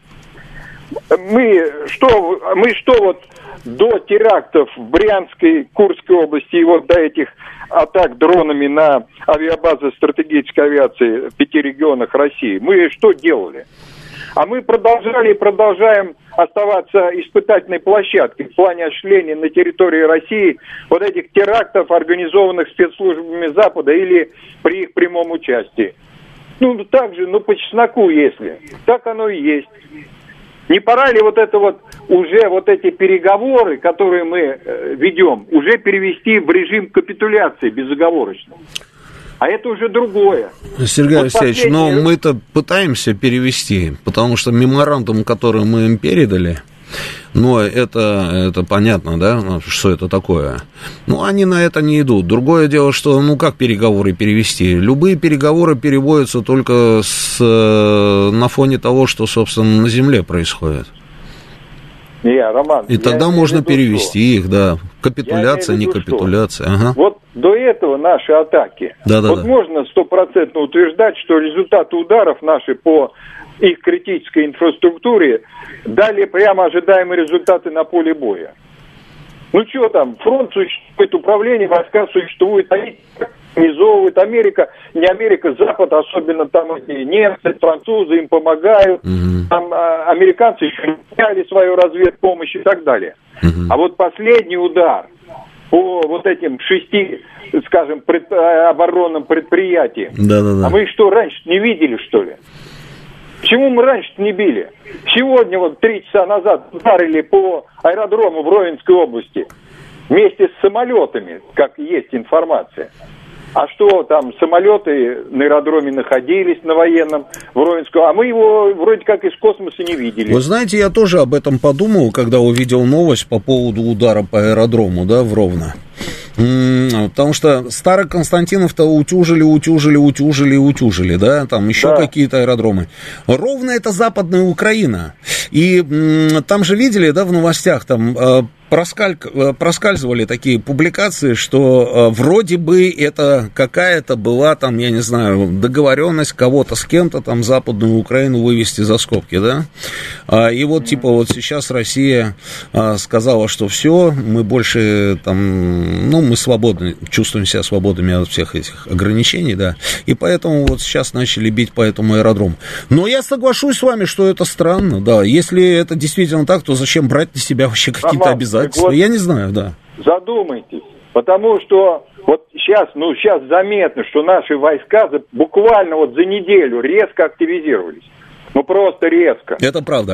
Мы что вот до терактов в Брянской, Курской области и вот до этих атак дронами на авиабазы стратегической авиации в 5 регионах России, мы что делали? А мы продолжали и продолжаем оставаться испытательной площадкой в плане осуществления на территории России вот этих терактов, организованных спецслужбами Запада или при их прямом участии. Так же, по чесноку, если. Так оно и есть. Не пора ли вот эти переговоры, которые мы ведем, уже перевести в режим капитуляции безоговорочно? А это уже другое. Сергей Алексеевич, но мы-то пытаемся перевести, потому что меморандум, который мы им передали, это понятно, да, что это такое. Они на это не идут. Другое дело, что, как переговоры перевести? Любые переговоры переводятся только на фоне того, что, собственно, на земле происходит. Роман, и тогда можно перевести их, да. Капитуляция, не капитуляция. Ага. Вот до этого наши атаки. Можно 100% утверждать, что результаты ударов наши по их критической инфраструктуре дали прямо ожидаемые результаты на поле боя. Что там, фронт существует, управление, войска существуют, они организовывают, не Америка, Запад, особенно там эти немцы, французы им помогают, там американцы еще не сняли свою разведпомощь и так далее. А вот последний удар по вот этим 6, скажем, оборонным предприятиям, а мы что, раньше не видели, что ли? Почему мы раньше не били? Сегодня, 3 часа назад, ударили по аэродрому в Ровенской области вместе с самолетами, как есть информация. А что там, самолеты на аэродроме находились, на военном, в Ровенском, а мы его вроде как из космоса не видели. Вы знаете, я тоже об этом подумал, когда увидел новость по поводу удара по аэродрому, да, в Ровно. Потому что Староконстантинов-то утюжили, да, там еще какие-то аэродромы. Ровно это Западная Украина. И там же видели, да, в новостях, там проскальзывали такие публикации, что вроде бы это какая-то была там, я не знаю, договоренность кого-то с кем-то там Западную Украину вывести за скобки, да. И вот типа сейчас Россия сказала, что все, мы больше там, мы свободны, чувствуем себя свободными от всех этих ограничений, да, и поэтому вот сейчас начали бить по этому аэродрому. Но я соглашусь с вами, что это странно, да, если это действительно так, то зачем брать на себя вообще какие-то обязательства? Я не знаю, да. Задумайтесь, потому что вот сейчас заметно, что наши войска буквально за неделю резко активизировались. Просто резко. Это правда.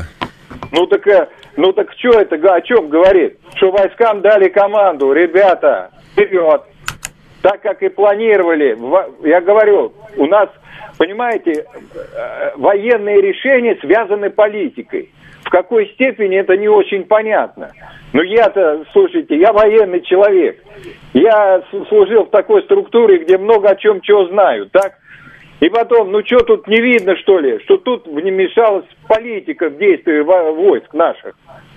Так что это, о чем говорит? Что войскам дали команду, ребята, вперед. Так как и планировали. Я говорю, у нас, понимаете, военные решения связаны политикой. В какой степени это не очень понятно. Но я-то, слушайте, я военный человек. Я служил в такой структуре, где много о чем чего знаю, так? И потом, что тут не видно, что ли? Что тут не мешалась политика в действии войск наших?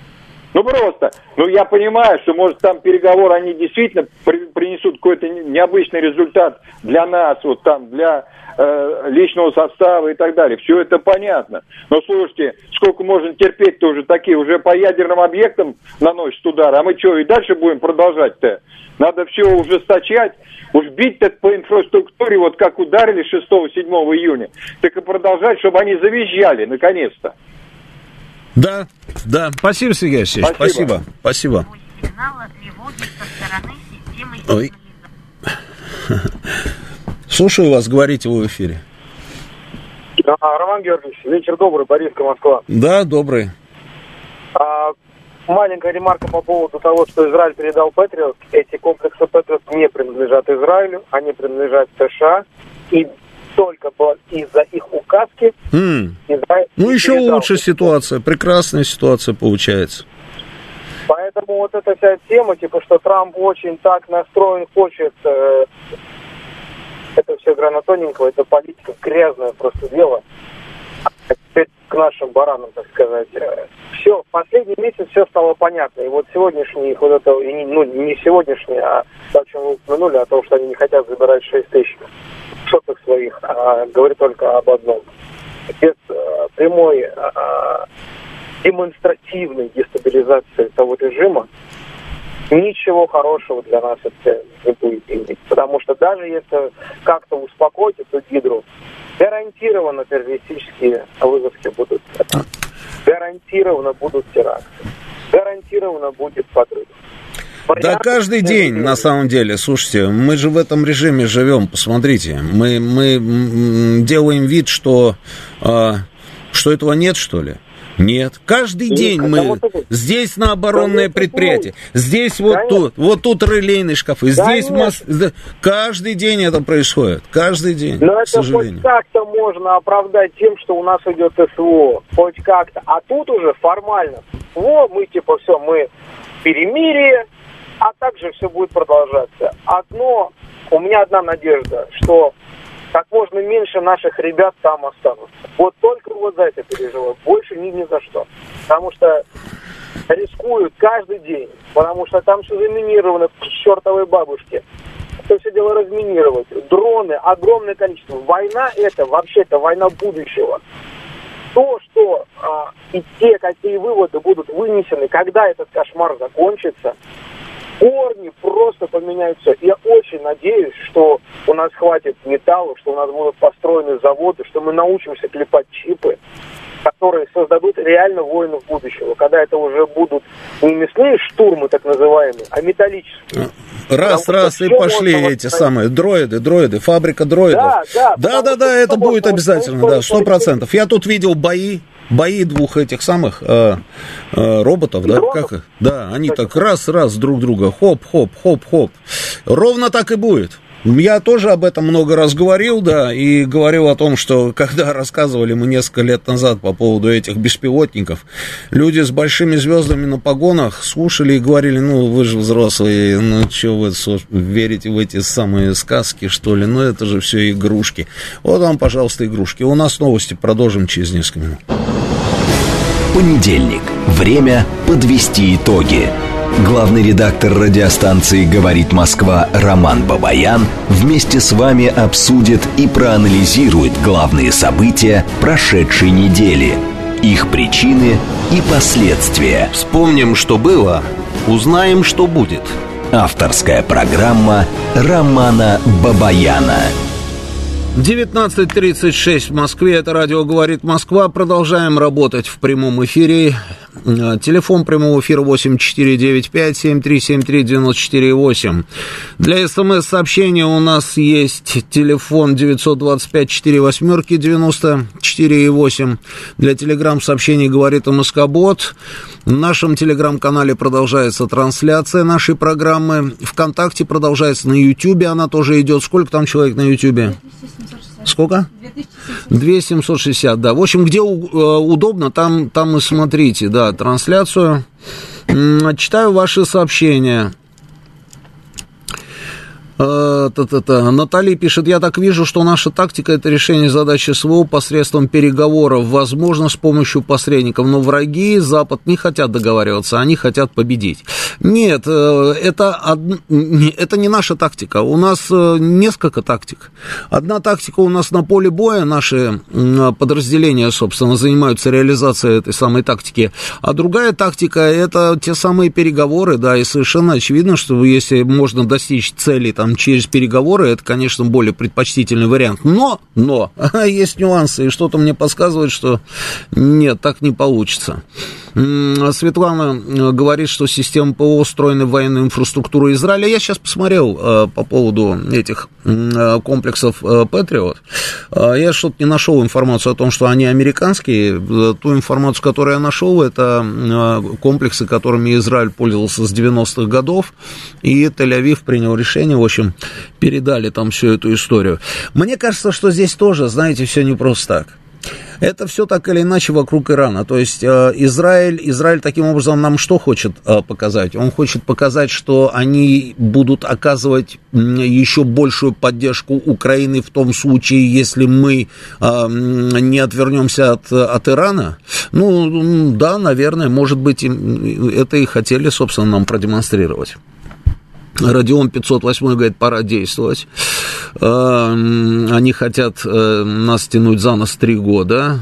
Я понимаю, что, может, там переговоры, они действительно принесут какой-то необычный результат для нас, для личного состава и так далее. Все это понятно. Но, слушайте, сколько можно терпеть-то уже такие, уже по ядерным объектам наносят удары, а мы что, и дальше будем продолжать-то? Надо все ужесточать, уж бить-то по инфраструктуре, как ударили 6-7 июня, так и продолжать, чтобы они завизжали, наконец-то. Да. Спасибо, Сергей Алексеевич. Спасибо. Ой. Слушаю вас, говорите вы в эфире. Роман Георгиевич, вечер добрый, Борисовка, Москва. Да, добрый. Маленькая ремарка по поводу того, что Израиль передал Патриот. Эти комплексы Патриот не принадлежат Израилю, они принадлежат США. И только только из-за их указки. Ну, еще лучше ситуация, прекрасная ситуация получается. Поэтому вот эта вся тема, типа, что Трамп очень так настроен, хочет, это все гранатоненького, это политика, грязное просто дело. А теперь к нашим баранам, так сказать. Все, в последний месяц все стало понятно. И вот сегодняшний, вот это, ну, не сегодняшний, а то, о чем вы упомянули, о том, что они не хотят забирать 6 тысяч соток своих, говорит только об одном. Без прямой демонстративной дестабилизации того режима ничего хорошего для нас это не будет иметь. Потому что даже если как-то успокоить эту гидру, гарантированно террористические вылазки будут. Гарантированно будут теракты. Гарантированно будет подрыв. Да каждый день, на самом деле, слушайте, мы же в этом режиме живем, посмотрите, мы делаем вид, что этого нет, что ли? Нет, каждый день мы здесь на оборонное предприятие, здесь вот тут релейные шкафы, здесь каждый день это происходит, каждый день, но к сожалению. Это хоть как-то можно оправдать тем, что у нас идет СВО, хоть как-то, а тут уже формально СВО, мы типа все, мы перемирие, а также все будет продолжаться. У меня одна надежда, что как можно меньше наших ребят там останутся. Вот только вот за это переживаю. Больше ни за что. Потому что рискуют каждый день. Потому что там все заминировано к чертовой бабушке. Это все дело разминировать. Дроны, огромное количество. Война это, вообще-то, война будущего. То, что и те, какие выводы будут вынесены, когда этот кошмар закончится, корни просто поменяются. Я очень надеюсь, что у нас хватит металла, что у нас будут построены заводы, что мы научимся клепать чипы, которые создадут реально воинов будущего, когда это уже будут не мясные штурмы, так называемые, а металлические. Раз, и пошли эти самые дроиды, фабрика дроидов. Да, это будет обязательно, да, 100%. Я тут видел бои двух этих самых роботов, да, как их? Да, они так раз друг друга, хоп. Ровно так и будет. Я тоже об этом много раз говорил, да, и говорил о том, что когда рассказывали мы несколько лет назад по поводу этих беспилотников, люди с большими звездами на погонах слушали и говорили, ну, вы же взрослые, ну, что вы верите в эти самые сказки, что ли, ну, это же все игрушки. Вот вам, пожалуйста, игрушки. У нас новости, продолжим через несколько минут. Понедельник. Время подвести итоги. Главный редактор радиостанции «Говорит Москва» Роман Бабаян вместе с вами обсудит и проанализирует главные события прошедшей недели, их причины и последствия. Вспомним, что было, узнаем, что будет. Авторская программа Романа Бабаяна. 19:36 в Москве, это радио «Говорит Москва». Продолжаем работать в прямом эфире. Телефон прямого эфира 8495-7373-94-8. Для СМС-сообщения у нас есть телефон 925-48-94-8. Для телеграм-сообщений «Говорит МСК-бот». В нашем телеграм-канале продолжается трансляция нашей программы. ВКонтакте продолжается, на Ютьюбе она тоже идет. Сколько там человек на Ютьюбе? Сколько? 2760, да. В общем, где удобно, там и смотрите, да, трансляцию. Читаю ваши сообщения. Наталья пишет: я так вижу, что наша тактика — это решение задачи СВО посредством переговоров, возможно, с помощью посредников, но враги, Запад, не хотят договариваться, они хотят победить. Нет, это не наша тактика, у нас несколько тактик. Одна тактика у нас на поле боя, наши подразделения, собственно, занимаются реализацией этой самой тактики, а другая тактика — это те самые переговоры, да, и совершенно очевидно, что если можно достичь цели там через переговоры, это, конечно, более предпочтительный вариант. Но есть нюансы, и что-то мне подсказывает, что нет, так не получится. Светлана говорит, что система ПВО встроена в военную инфраструктуру Израиля. Я сейчас посмотрел по поводу этих комплексов Patriot. Я что-то не нашел информацию о том, что они американские. Ту информацию, которую я нашел, это комплексы, которыми Израиль пользовался с 90-х годов. И Тель-Авив принял решение, в общем, передали там всю эту историю. Мне кажется, что здесь тоже, знаете, все не просто так. Это все так или иначе вокруг Ирана. То есть Израиль таким образом нам что хочет показать? Он хочет показать, что они будут оказывать еще большую поддержку Украины в том случае, если мы не отвернемся от Ирана. Ну, да, наверное, может быть, это и хотели, собственно, нам продемонстрировать. Родион 508 говорит, пора действовать. Они хотят нас тянуть за нос 3 года.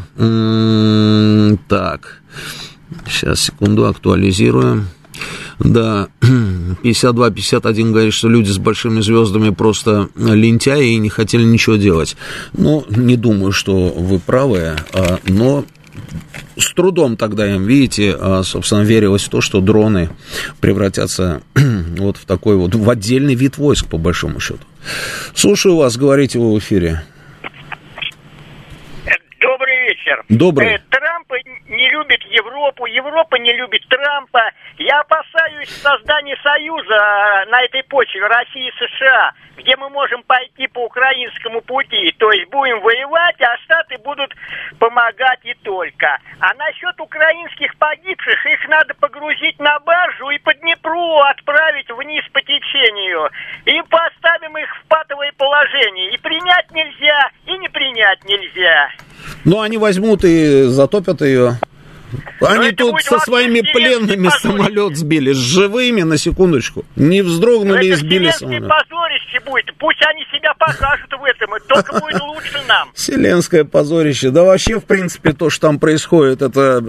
Так, сейчас, секунду, актуализируем. Да, 52-51 говорит, что люди с большими звездами просто лентяи и не хотели ничего делать. Ну, не думаю, что вы правы, но... С трудом тогда им, видите, собственно, верилось в то, что дроны превратятся вот в такой вот, в отдельный вид войск, по большому счету. Слушаю вас, говорите вы в эфире. Добрый вечер. Добрый. Трамп не любит Европу, Европа не любит Трампа. Я опасаюсь создания союза на этой почве России и США, где мы можем пойти по украинскому пути. То есть будем воевать, а Штаты будут помогать и только. А насчет украинских погибших, их надо погрузить на баржу и по Днепру отправить вниз по течению. И поставим их в патовое положение. И принять нельзя, и не принять нельзя. Ну, они возьмут и затопят ее. Они тут со своими пленными самолет сбили, с живыми, на секундочку. Не вздрогнули и сбили самолет. Это позорище будет. Пусть они себя покажут в этом, и только будет лучше нам. Вселенское позорище. Да вообще, в принципе, то, что там происходит, это...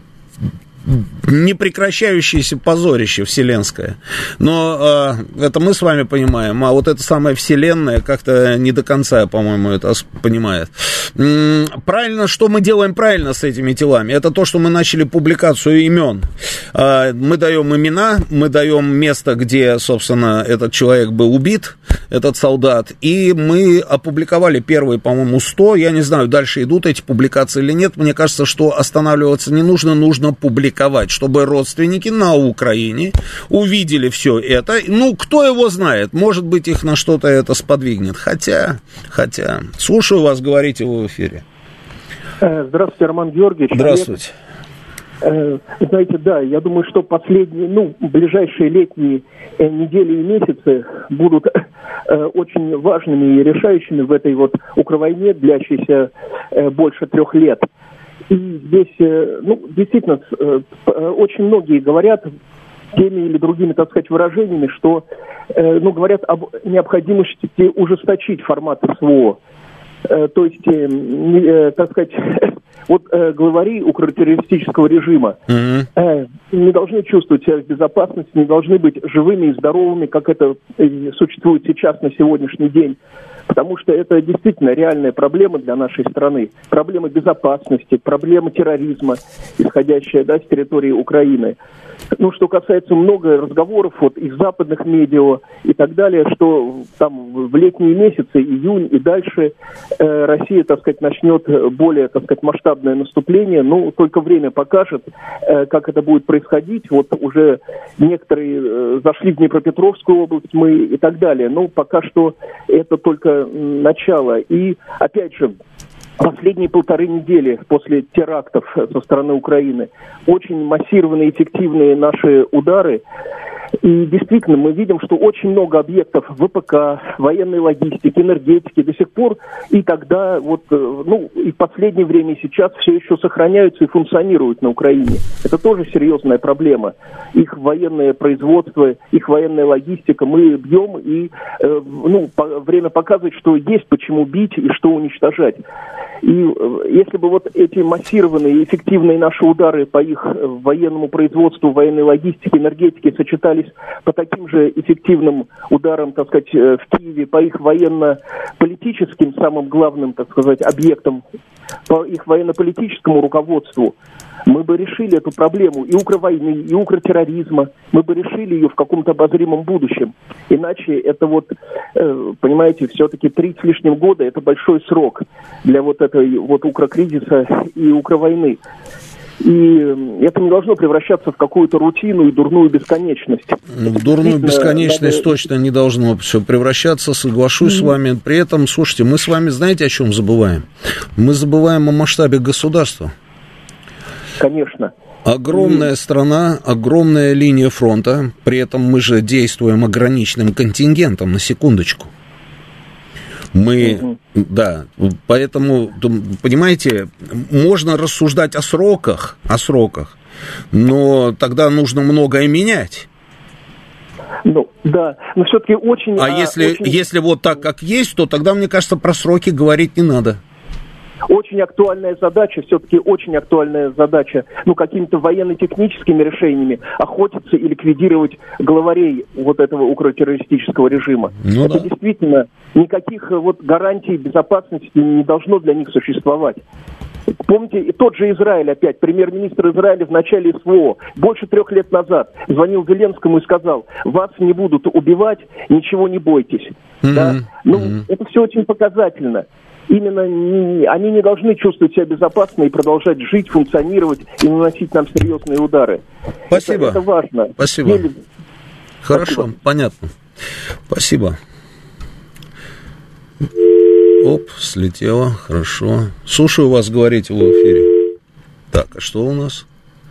непрекращающееся позорище вселенское. Но это мы с вами понимаем, а вот эта самая вселенная как-то не до конца, по-моему, это понимает. Правильно, что мы делаем правильно с этими телами? Это то, что мы начали публикацию имен. Мы даем имена, мы даем место, где, собственно, этот человек был убит, этот солдат, и мы опубликовали первые, по-моему, 100, я не знаю, дальше идут эти публикации или нет. Мне кажется, что останавливаться не нужно, нужно публиковать, чтобы родственники на Украине увидели все это. Ну, кто его знает, может быть, их на что-то это сподвигнет. Хотя, слушаю вас, говорите вы в эфире. Здравствуйте, Роман Георгиевич. Здравствуйте. Знаете, да, я думаю, что ближайшие летние недели и месяцы будут очень важными и решающими в этой вот укровойне, длящейся больше 3 лет. И здесь, действительно, очень многие говорят теми или другими, так сказать, выражениями, что, говорят об необходимости ужесточить формат СВО. То есть, так сказать, вот главари укротеррористического режима не должны чувствовать себя в безопасности, не должны быть живыми и здоровыми, как это существует сейчас на сегодняшний день. Потому что это действительно реальная проблема для нашей страны. Проблема безопасности, проблема терроризма, исходящая с территории Украины. Что касается много разговоров из западных медиа и так далее, что там в летние месяцы, июнь и дальше Россия, так сказать, начнет более, так сказать, масштабное наступление. Только время покажет, как это будет происходить. Вот уже некоторые зашли в Днепропетровскую область, мы и так далее. Но пока что это только начало. И, опять же, последние 1,5 недели после терактов со стороны Украины очень массированные, эффективные наши удары. И действительно, мы видим, что очень много объектов ВПК, военной логистики, энергетики до сих пор и тогда, и в последнее время и сейчас все еще сохраняются и функционируют на Украине. Это тоже серьезная проблема. Их военное производство, их военная логистика мы бьем, и время показывает, что есть почему бить и что уничтожать. И если бы вот эти массированные и эффективные наши удары по их военному производству, военной логистике, энергетике сочетались по таким же эффективным ударам, так сказать, в Киеве, по их военно-политическим самым главным, так сказать, объектам, по их военно-политическому руководству, мы бы решили эту проблему и укрвойны, и укртерроризма, мы бы решили ее в каком-то обозримом будущем. Иначе это вот, понимаете, все-таки 3 с лишним года, это большой срок для вот этой вот укрокризиса и укрвойны. И это не должно превращаться в какую-то рутину и дурную бесконечность. В дурную бесконечность точно не должно все превращаться, соглашусь с вами. При этом, слушайте, мы с вами знаете, о чем забываем? Мы забываем о масштабе государства. Конечно. Огромная страна, огромная линия фронта, при этом мы же действуем ограниченным контингентом, на секундочку. Мы, да, поэтому, понимаете, можно рассуждать о сроках, но тогда нужно многое менять. Ну, да, но все-таки очень... если вот так, как есть, то тогда, мне кажется, про сроки говорить не надо. Очень актуальная задача, все-таки очень актуальная задача, какими-то военно-техническими решениями охотиться и ликвидировать главарей вот этого укротеррористического режима. Это действительно никаких вот гарантий безопасности не должно для них существовать. Помните, и тот же Израиль опять, премьер-министр Израиля в начале СВО, больше 3 лет назад, звонил Зеленскому и сказал: вас не будут убивать, ничего не бойтесь. Да? Это все очень показательно. Именно они не должны чувствовать себя безопасно и продолжать жить, функционировать и наносить нам серьезные удары. Спасибо. Это важно. Спасибо. Хорошо, спасибо. Понятно. Спасибо. Оп, слетело, хорошо. Слушаю вас, говорите в эфире. Так, а что у нас?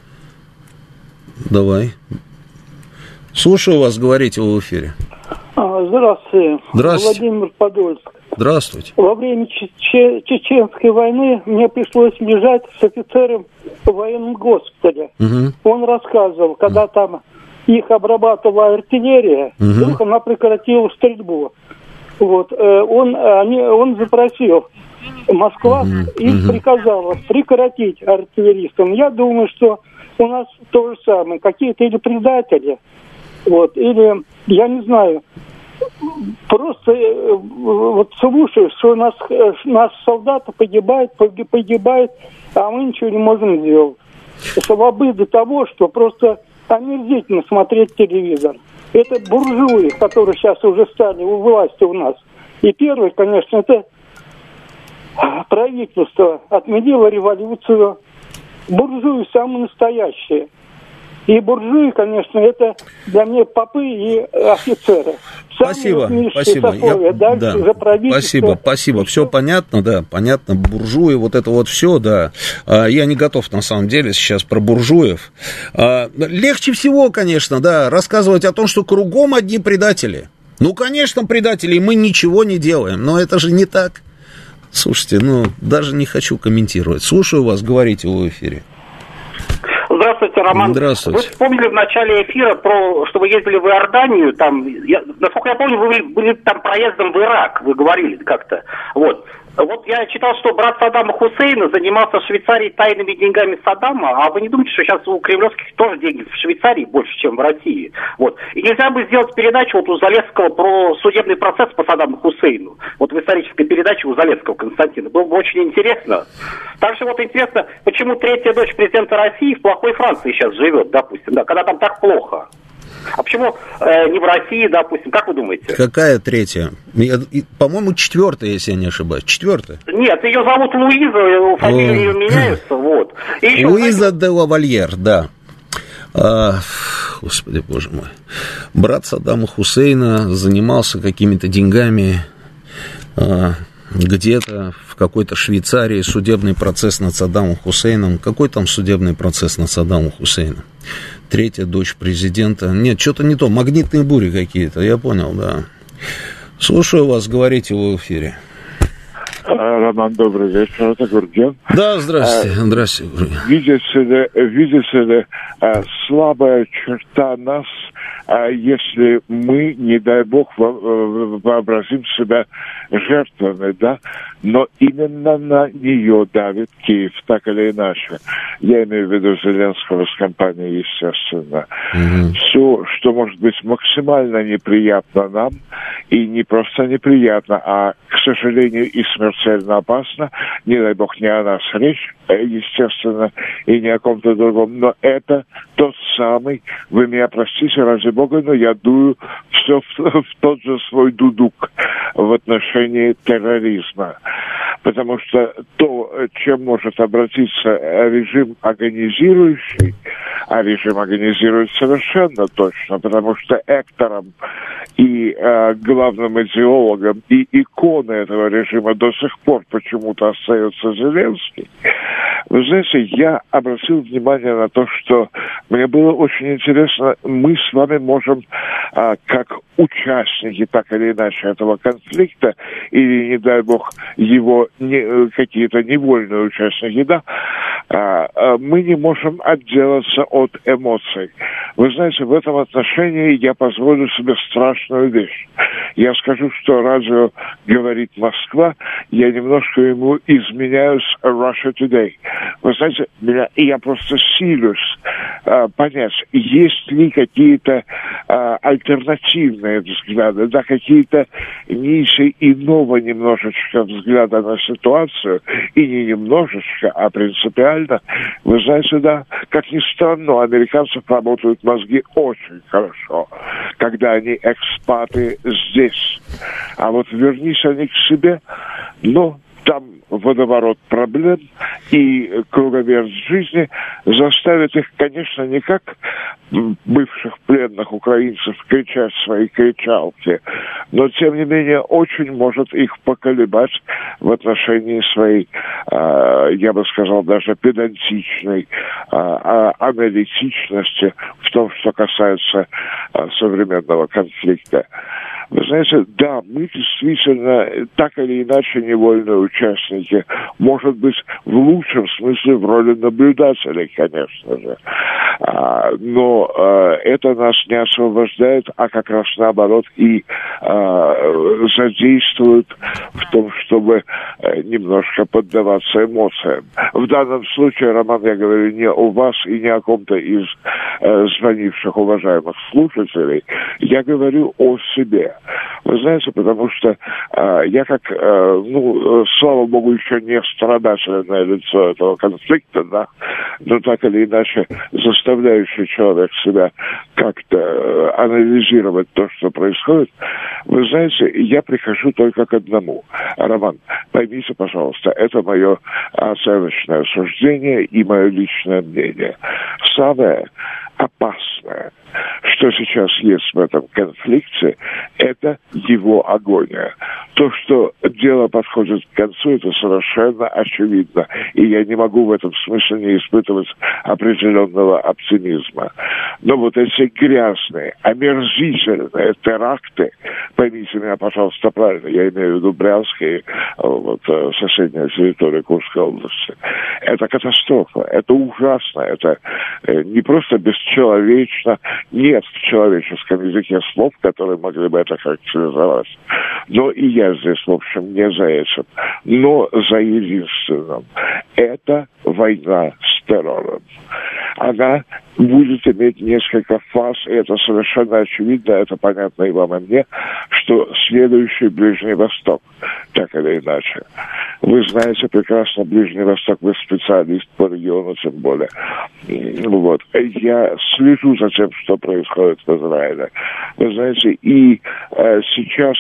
Давай. Слушаю вас, говорите в эфире. Здравствуйте. Здравствуйте. Владимир Подольск. Здравствуйте. Во время Чеченской войны мне пришлось лежать с офицером в военном госпитале. Он рассказывал, когда там их обрабатывала артиллерия, вдруг она прекратила стрельбу. Вот, он запросил Москва и приказала прекратить артиллеристам. Я думаю, что у нас то же самое. Какие-то или предатели, вот, или, я не знаю, просто вот слушаешь, что у нас солдаты погибают, а мы ничего не можем сделать. Слабы до того, что просто омерзительно смотреть телевизор. Это буржуи, которые сейчас уже стали у власти у нас. И первый, конечно, это правительство отменило революцию. Буржуи самые настоящие. И буржуи, конечно, это для меня попы и офицеры. Спасибо. Спасибо. Все понятно, да, понятно. Буржуи, вот это вот все, да. Я не готов, на самом деле, сейчас про буржуев. Легче всего, конечно, да, рассказывать о том, что кругом одни предатели. Ну, конечно, предатели, и мы ничего не делаем, но это же не так. Слушайте, даже не хочу комментировать. Слушаю вас, говорите в эфире. Здравствуйте, Роман. Здравствуйте. Вы вспомнили в начале эфира что вы ездили в Иорданию, насколько я помню, вы были там проездом в Ирак, вы говорили как-то. Вот я читал, что брат Саддама Хусейна занимался в Швейцарии тайными деньгами Саддама, а вы не думаете, что сейчас у кремлевских тоже деньги в Швейцарии больше, чем в России? Вот. И нельзя бы сделать передачу у Залесского про судебный процесс по Саддаму Хусейну, в исторической передаче у Залесского Константина. Было бы очень интересно. Также интересно, почему 3-я дочь президента России в плохой Франции сейчас живет, допустим, да, когда там так плохо. А почему не в России, допустим, как вы думаете? Какая 3-я? По-моему, 4-я, если я не ошибаюсь. 4-я? Нет, ее зовут Луиза, фамилия ее меняется, вот. И еще, Луиза де Лавальер, да. Господи, боже мой. Брат Саддама Хусейна занимался какими-то деньгами где-то в какой-то Швейцарии, судебный процесс над Саддамом Хусейном. Какой там судебный процесс над Саддамом Хусейном? 3-я дочь президента. Нет, что-то не то. Магнитные бури какие-то, я понял, да. Слушаю вас, говорите в эфире. Роман, добрый вечер, это Гурген. Да, здравствуйте. Видите ли, слабая черта нас, если мы, не дай бог, вообразим себя жертвами, да, но именно на нее давит Киев, так или иначе. Я имею в виду Зеленского с компанией, естественно. Все, что может быть максимально неприятно нам, и не просто неприятно, а, к сожалению, и смертельно опасно, не дай бог, не о нас речь, естественно, и не о ком-то другом, но это тот самый, вы меня простите, ради бога, но я дую все в тот же свой дудук в отношении терроризма. Потому что то, чем может обратиться режим агонизирующий, а режим агонизирует совершенно точно, потому что эктором и главным идеологом и иконой этого режима до сих пор почему-то остается Зеленский. Вы знаете, я обратил внимание на то, что мне было очень интересно, мы с вами можем, как участники, так или иначе, этого конфликта, или, не дай бог, его какие-то невольные участники, да, мы не можем отделаться от эмоций. Вы знаете, в этом отношении я позволю себе страшную вещь. Я скажу, что радио «Говорит Москва», я немножко ему изменяю с Russia Today. Вы знаете, я просто силюсь понять, есть ли какие-то альтернативные взгляды, да, какие-то ниши иного немножечко взгляда на ситуацию, и не немножечко, а принципиально. Вы знаете, да, как ни странно, у американцев работают мозги очень хорошо, когда они экспаты здесь. А вот вернись они к себе, но там водоворот проблем и круговерть жизни заставит их, конечно, не как бывших пленных украинцев кричать свои кричалки, но, тем не менее, очень может их поколебать в отношении своей, я бы сказал, даже педантичной аналитичности в том, что касается современного конфликта. Вы знаете, да, мы действительно так или иначе невольные участники, может быть, в лучшем смысле в роли наблюдателей, конечно же. Но это нас не освобождает, а как раз наоборот и задействует в том, чтобы немножко поддаваться эмоциям. В данном случае, Роман, я говорю не о вас и не о ком-то из звонивших уважаемых слушателей, я говорю о себе. Вы знаете, потому что я как, слава богу, еще не страдательное лицо этого конфликта, да, но так или иначе заставляющий человек себя как-то анализировать то, что происходит, вы знаете, я прихожу только к одному. Роман, поймите, пожалуйста, это мое оценочное суждение и мое личное мнение. Самое опасное, что сейчас есть в этом конфликте, это его агония. То, что дело подходит к концу, это совершенно очевидно. И я не могу в этом смысле не испытывать определенного оптимизма. Но вот эти грязные, омерзительные теракты, поймите меня, пожалуйста, правильно, я имею в виду Брянск и соседняя территория Курской области, это катастрофа, это ужасно, это не просто бесчеловечно, нет в человеческом языке слов, которые могли бы это характеризовать. Но и я здесь, в общем, не за этим, но за единственным. Это война с террором. Она будет иметь несколько фаз, и это совершенно очевидно, это понятно и вам, и мне, что следующий Ближний Восток, так или иначе. Вы знаете прекрасно Ближний Восток, вы специалист по региону, тем более. Вот. Я слежу за тем, что происходит в Израиле. Вы знаете, и сейчас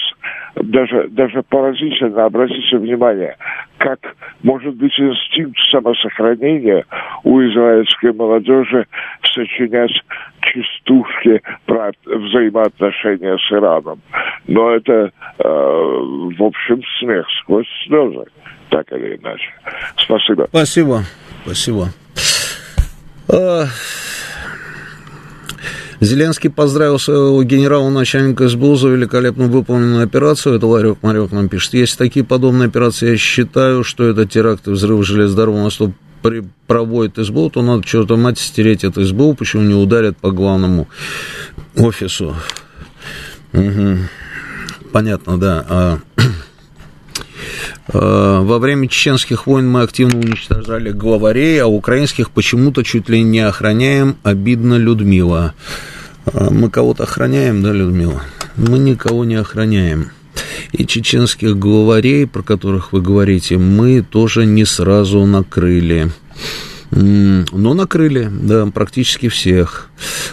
даже поразительно, обратите внимание, как может быть инстинкт самосохранения у израильской молодежи сочинять частушки про взаимоотношения с Ираном. Но это, в общем, смех сквозь слезы, так или иначе. Спасибо. Спасибо. Зеленский поздравил своего генерала-начальника СБУ за великолепно выполненную операцию. Это Ларек Марек нам пишет. Если такие подобные операции, я считаю, что это теракт и взрыв железнодорожного моста проводит СБУ, то надо, чертовой мать, стереть это СБУ, почему не ударят по главному офису. Угу. Понятно, да. Во время чеченских войн мы активно уничтожали главарей, а украинских почему-то чуть ли не охраняем. Обидно, Людмила. Мы кого-то охраняем, да, Людмила? Мы никого не охраняем. И чеченских главарей, про которых вы говорите, мы тоже не сразу накрыли. Но накрыли, да, практически всех.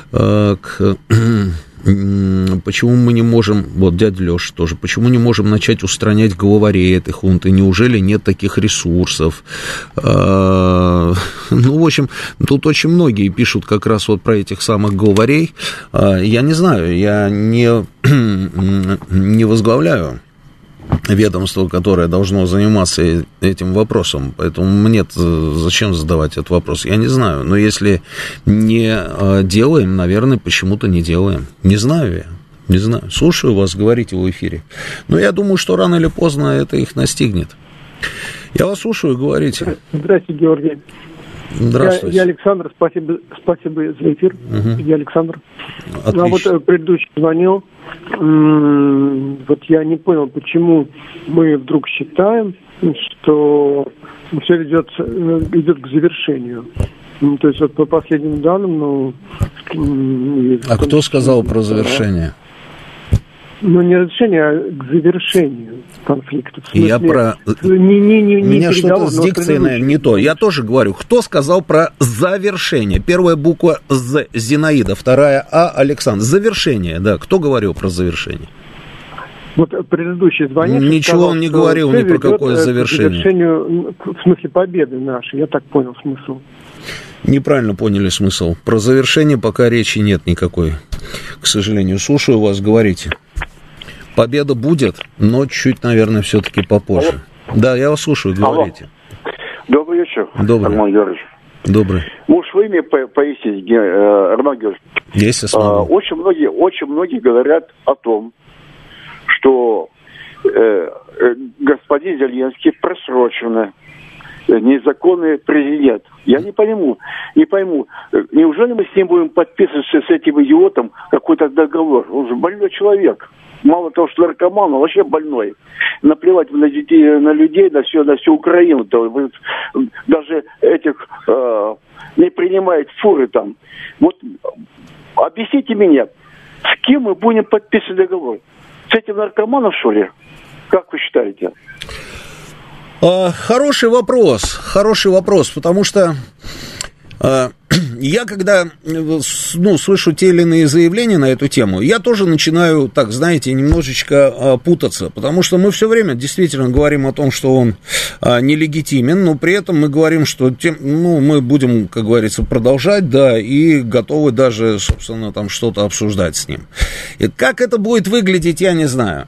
Почему мы не можем, вот дядя Леша тоже, почему не можем начать устранять главарей этой хунты? Неужели нет таких ресурсов? Ну, в общем, тут очень многие пишут как раз вот про этих самых главарей. Я не знаю, я не возглавляю ведомство, которое должно заниматься этим вопросом, поэтому мне зачем задавать этот вопрос, я не знаю, но если не делаем, наверное, почему-то не делаем, не знаю я, не знаю, слушаю вас, говорите в эфире, но я думаю, что рано или поздно это их настигнет. Я вас слушаю, говорите. Здравствуйте, Георгий. Здравствуйте. Я Александр, спасибо за эфир. Угу. Я Александр. Отлично. А вот предыдущий звонил. Вот я не понял, почему мы вдруг считаем, что все идет к завершению. То есть вот по последним данным, А кто сказал про завершение? Не разрешение, а к завершению конфликта. Я про... Меня что-то с дикцией, наверное, не то. Я тоже говорю, кто сказал про завершение? Первая буква З, Зинаида, вторая А, Александр. Завершение, да. Кто говорил про завершение? Вот предыдущий звонивший ничего сказал, он не говорил ни про какое завершение. К завершению, в смысле победы нашей, я так понял смысл. Неправильно поняли смысл. Про завершение пока речи нет никакой, к сожалению. Слушаю вас, говорите. Победа будет, но чуть, наверное, все-таки попозже. Алло. Да, я вас слушаю, говорите. Алло. Добрый вечер, Добрый. Арман Георгиевич. Добрый. Можешь вы мне пояснить, Арман Георгиевич? Есть, я смогу. Очень многие говорят о том, что господин Зеленский просроченно незаконный президент. Я не пойму. Неужели мы с ним будем подписываться, с этим идиотом, какой-то договор? Он же больной человек. Мало того, что наркоман, он вообще больной. Наплевать на детей, на людей, на всю Украину. Даже этих не принимает фуры там. Вот объясните мне, с кем мы будем подписывать договор? С этим наркоманом, что ли? Как вы считаете? Хороший вопрос, потому что я, когда слышу те или иные заявления на эту тему, я тоже начинаю, так, знаете, немножечко путаться, потому что мы все время действительно говорим о том, что он нелегитимен, но при этом мы говорим, что мы будем, как говорится, продолжать, да, и готовы даже, собственно, там что-то обсуждать с ним. И как это будет выглядеть, я не знаю.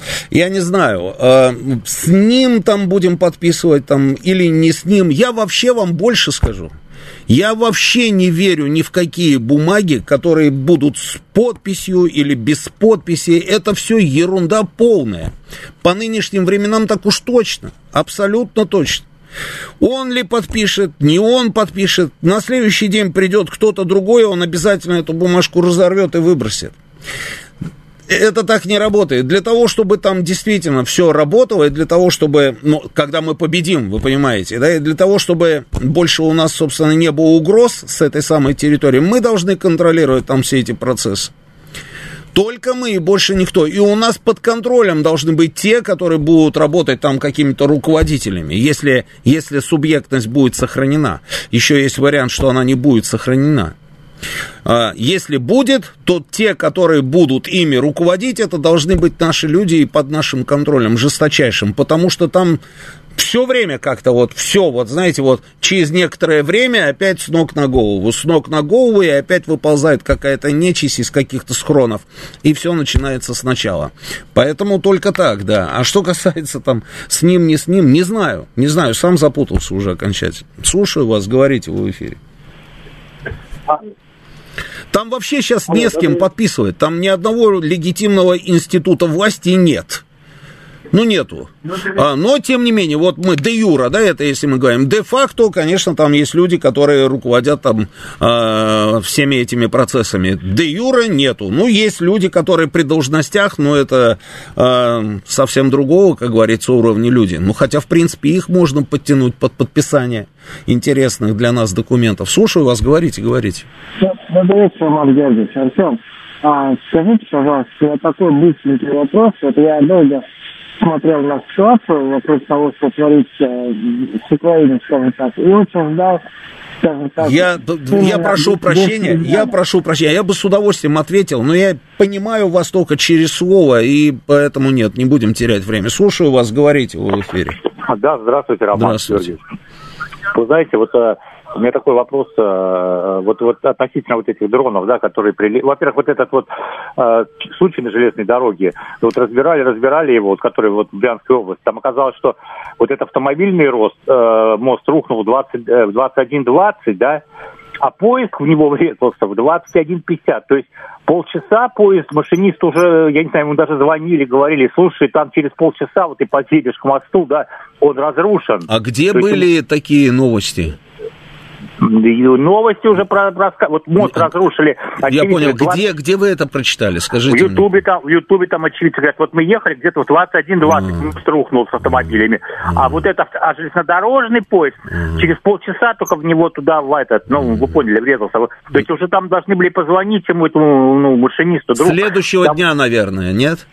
С ним там будем подписывать там, или не с ним. Я вообще вам больше скажу. Я вообще не верю ни в какие бумаги, которые будут с подписью или без подписи. Это все ерунда полная. По нынешним временам так уж точно. Абсолютно точно. Он ли подпишет, не он подпишет. На следующий день придет кто-то другой, он обязательно эту бумажку разорвет и выбросит. Это так не работает. Для того, чтобы там действительно все работало, и для того, чтобы, когда мы победим, вы понимаете, да, и для того, чтобы больше у нас, собственно, не было угроз с этой самой территории, мы должны контролировать там все эти процессы. Только мы и больше никто. И у нас под контролем должны быть те, которые будут работать там какими-то руководителями, если субъектность будет сохранена. Еще есть вариант, что она не будет сохранена. Если будет, то те, которые будут ими руководить, это должны быть наши люди и под нашим контролем, жесточайшим, потому что там все время как-то знаете, через некоторое время опять с ног на голову, и опять выползает какая-то нечисть из каких-то схронов, и все начинается сначала. Поэтому только так, да. А что касается там с ним, не с ним, не знаю, сам запутался уже окончательно. Слушаю вас, говорите в эфире. Там вообще сейчас не с кем подписывать. Там ни одного легитимного института власти нет. Ну, нету. Но, тем не менее, вот мы де-юра, да, это если мы говорим. Де-факто, конечно, там есть люди, которые руководят там всеми этими процессами. Де-юра нету. Ну, есть люди, которые при должностях, но это совсем другого, как говорится, уровня люди. Ну, хотя, в принципе, их можно подтянуть под подписание интересных для нас документов. Слушаю вас, говорите. Добрый вечер, Роман Георгиевич. Артем, скажите, пожалуйста, такой быстренький вопрос. Вот я долго смотрел на ситуацию вокруг того, что творится с Украиной, скажем так, и очень ждал, скажем так... Я прошу прощения, я бы с удовольствием ответил, но я понимаю вас только через слово, и поэтому нет, не будем терять время. Слушаю вас, говорите в эфире. Да, здравствуйте, Роман Георгиевич. Вы знаете, вот... У меня такой вопрос, вот относительно вот этих дронов, да, которые во-первых, вот этот вот случай на железной дороге, вот разбирали его, вот, который вот в Брянской области, там оказалось, что вот этот автомобильный мост рухнул в 21:20, да, а поезд в него врезался в 21:50, то есть полчаса поезд, машинист уже, я не знаю, ему даже звонили, говорили, слушай, там через полчаса вот ты подъедешь к мосту, да, он разрушен. А где были такие новости? Новости уже вот мост разрушили. Я понял. Где вы это прочитали? Скажите в Ютубе там очевидцы говорят, вот мы ехали где-то в 21:20, мост рухнул с автомобилями. А вот это железнодорожный поезд через полчаса только в него туда, вы поняли, врезался. То есть уже там должны были позвонить этому машинисту. Следующего дня, наверное, нет?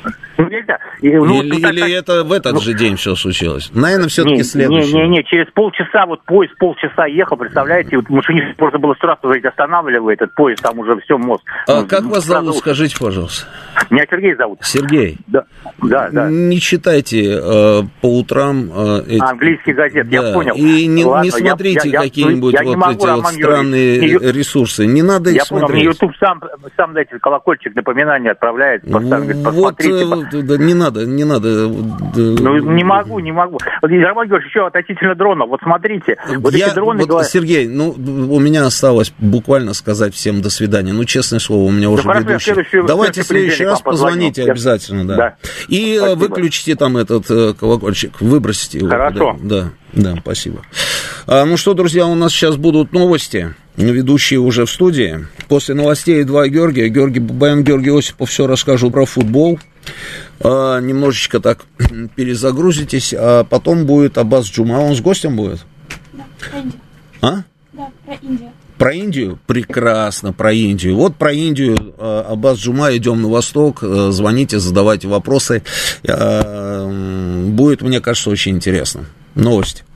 Или это в этот же день все случилось? Наверное, все-таки следующий. Не, через полчаса, вот поезд полчаса ехал, представляете, вот машинист можно было сразу говорить, останавливай этот поезд, там уже все, мост. Как вас зовут, скажите, пожалуйста? Меня Сергей зовут. Сергей? Да. Не читайте по утрам... английские газеты, я понял. И не смотрите какие-нибудь эти странные ресурсы, не надо их смотреть. Я понял, мне YouTube сам дайте колокольчик напоминания отправляет, посмотрите. Не надо. Не могу. Роман Георгиевич, еще относительно дронов. Вот смотрите, эти дроны... Сергей, у меня осталось буквально сказать всем до свидания. Честное слово, у меня уже ведущий. Давайте в следующий раз позвоните обязательно, да. И спасибо. Выключите там этот колокольчик, выбросите его. Хорошо. Да, спасибо. Что, друзья, у нас сейчас будут новости. Ведущие уже в студии. После новостей два Георгия. Георгий Бабаян, Георгий Осипов, все расскажу про футбол. Немножечко так перезагрузитесь, а потом будет Аббас Джума. Он с гостем будет? Да, про Индию. Да, про Индию. Про Индию? Прекрасно, про Индию. Вот про Индию, Аббас Джума, идем на восток, звоните, задавайте вопросы. Будет, мне кажется, очень интересно. Новости.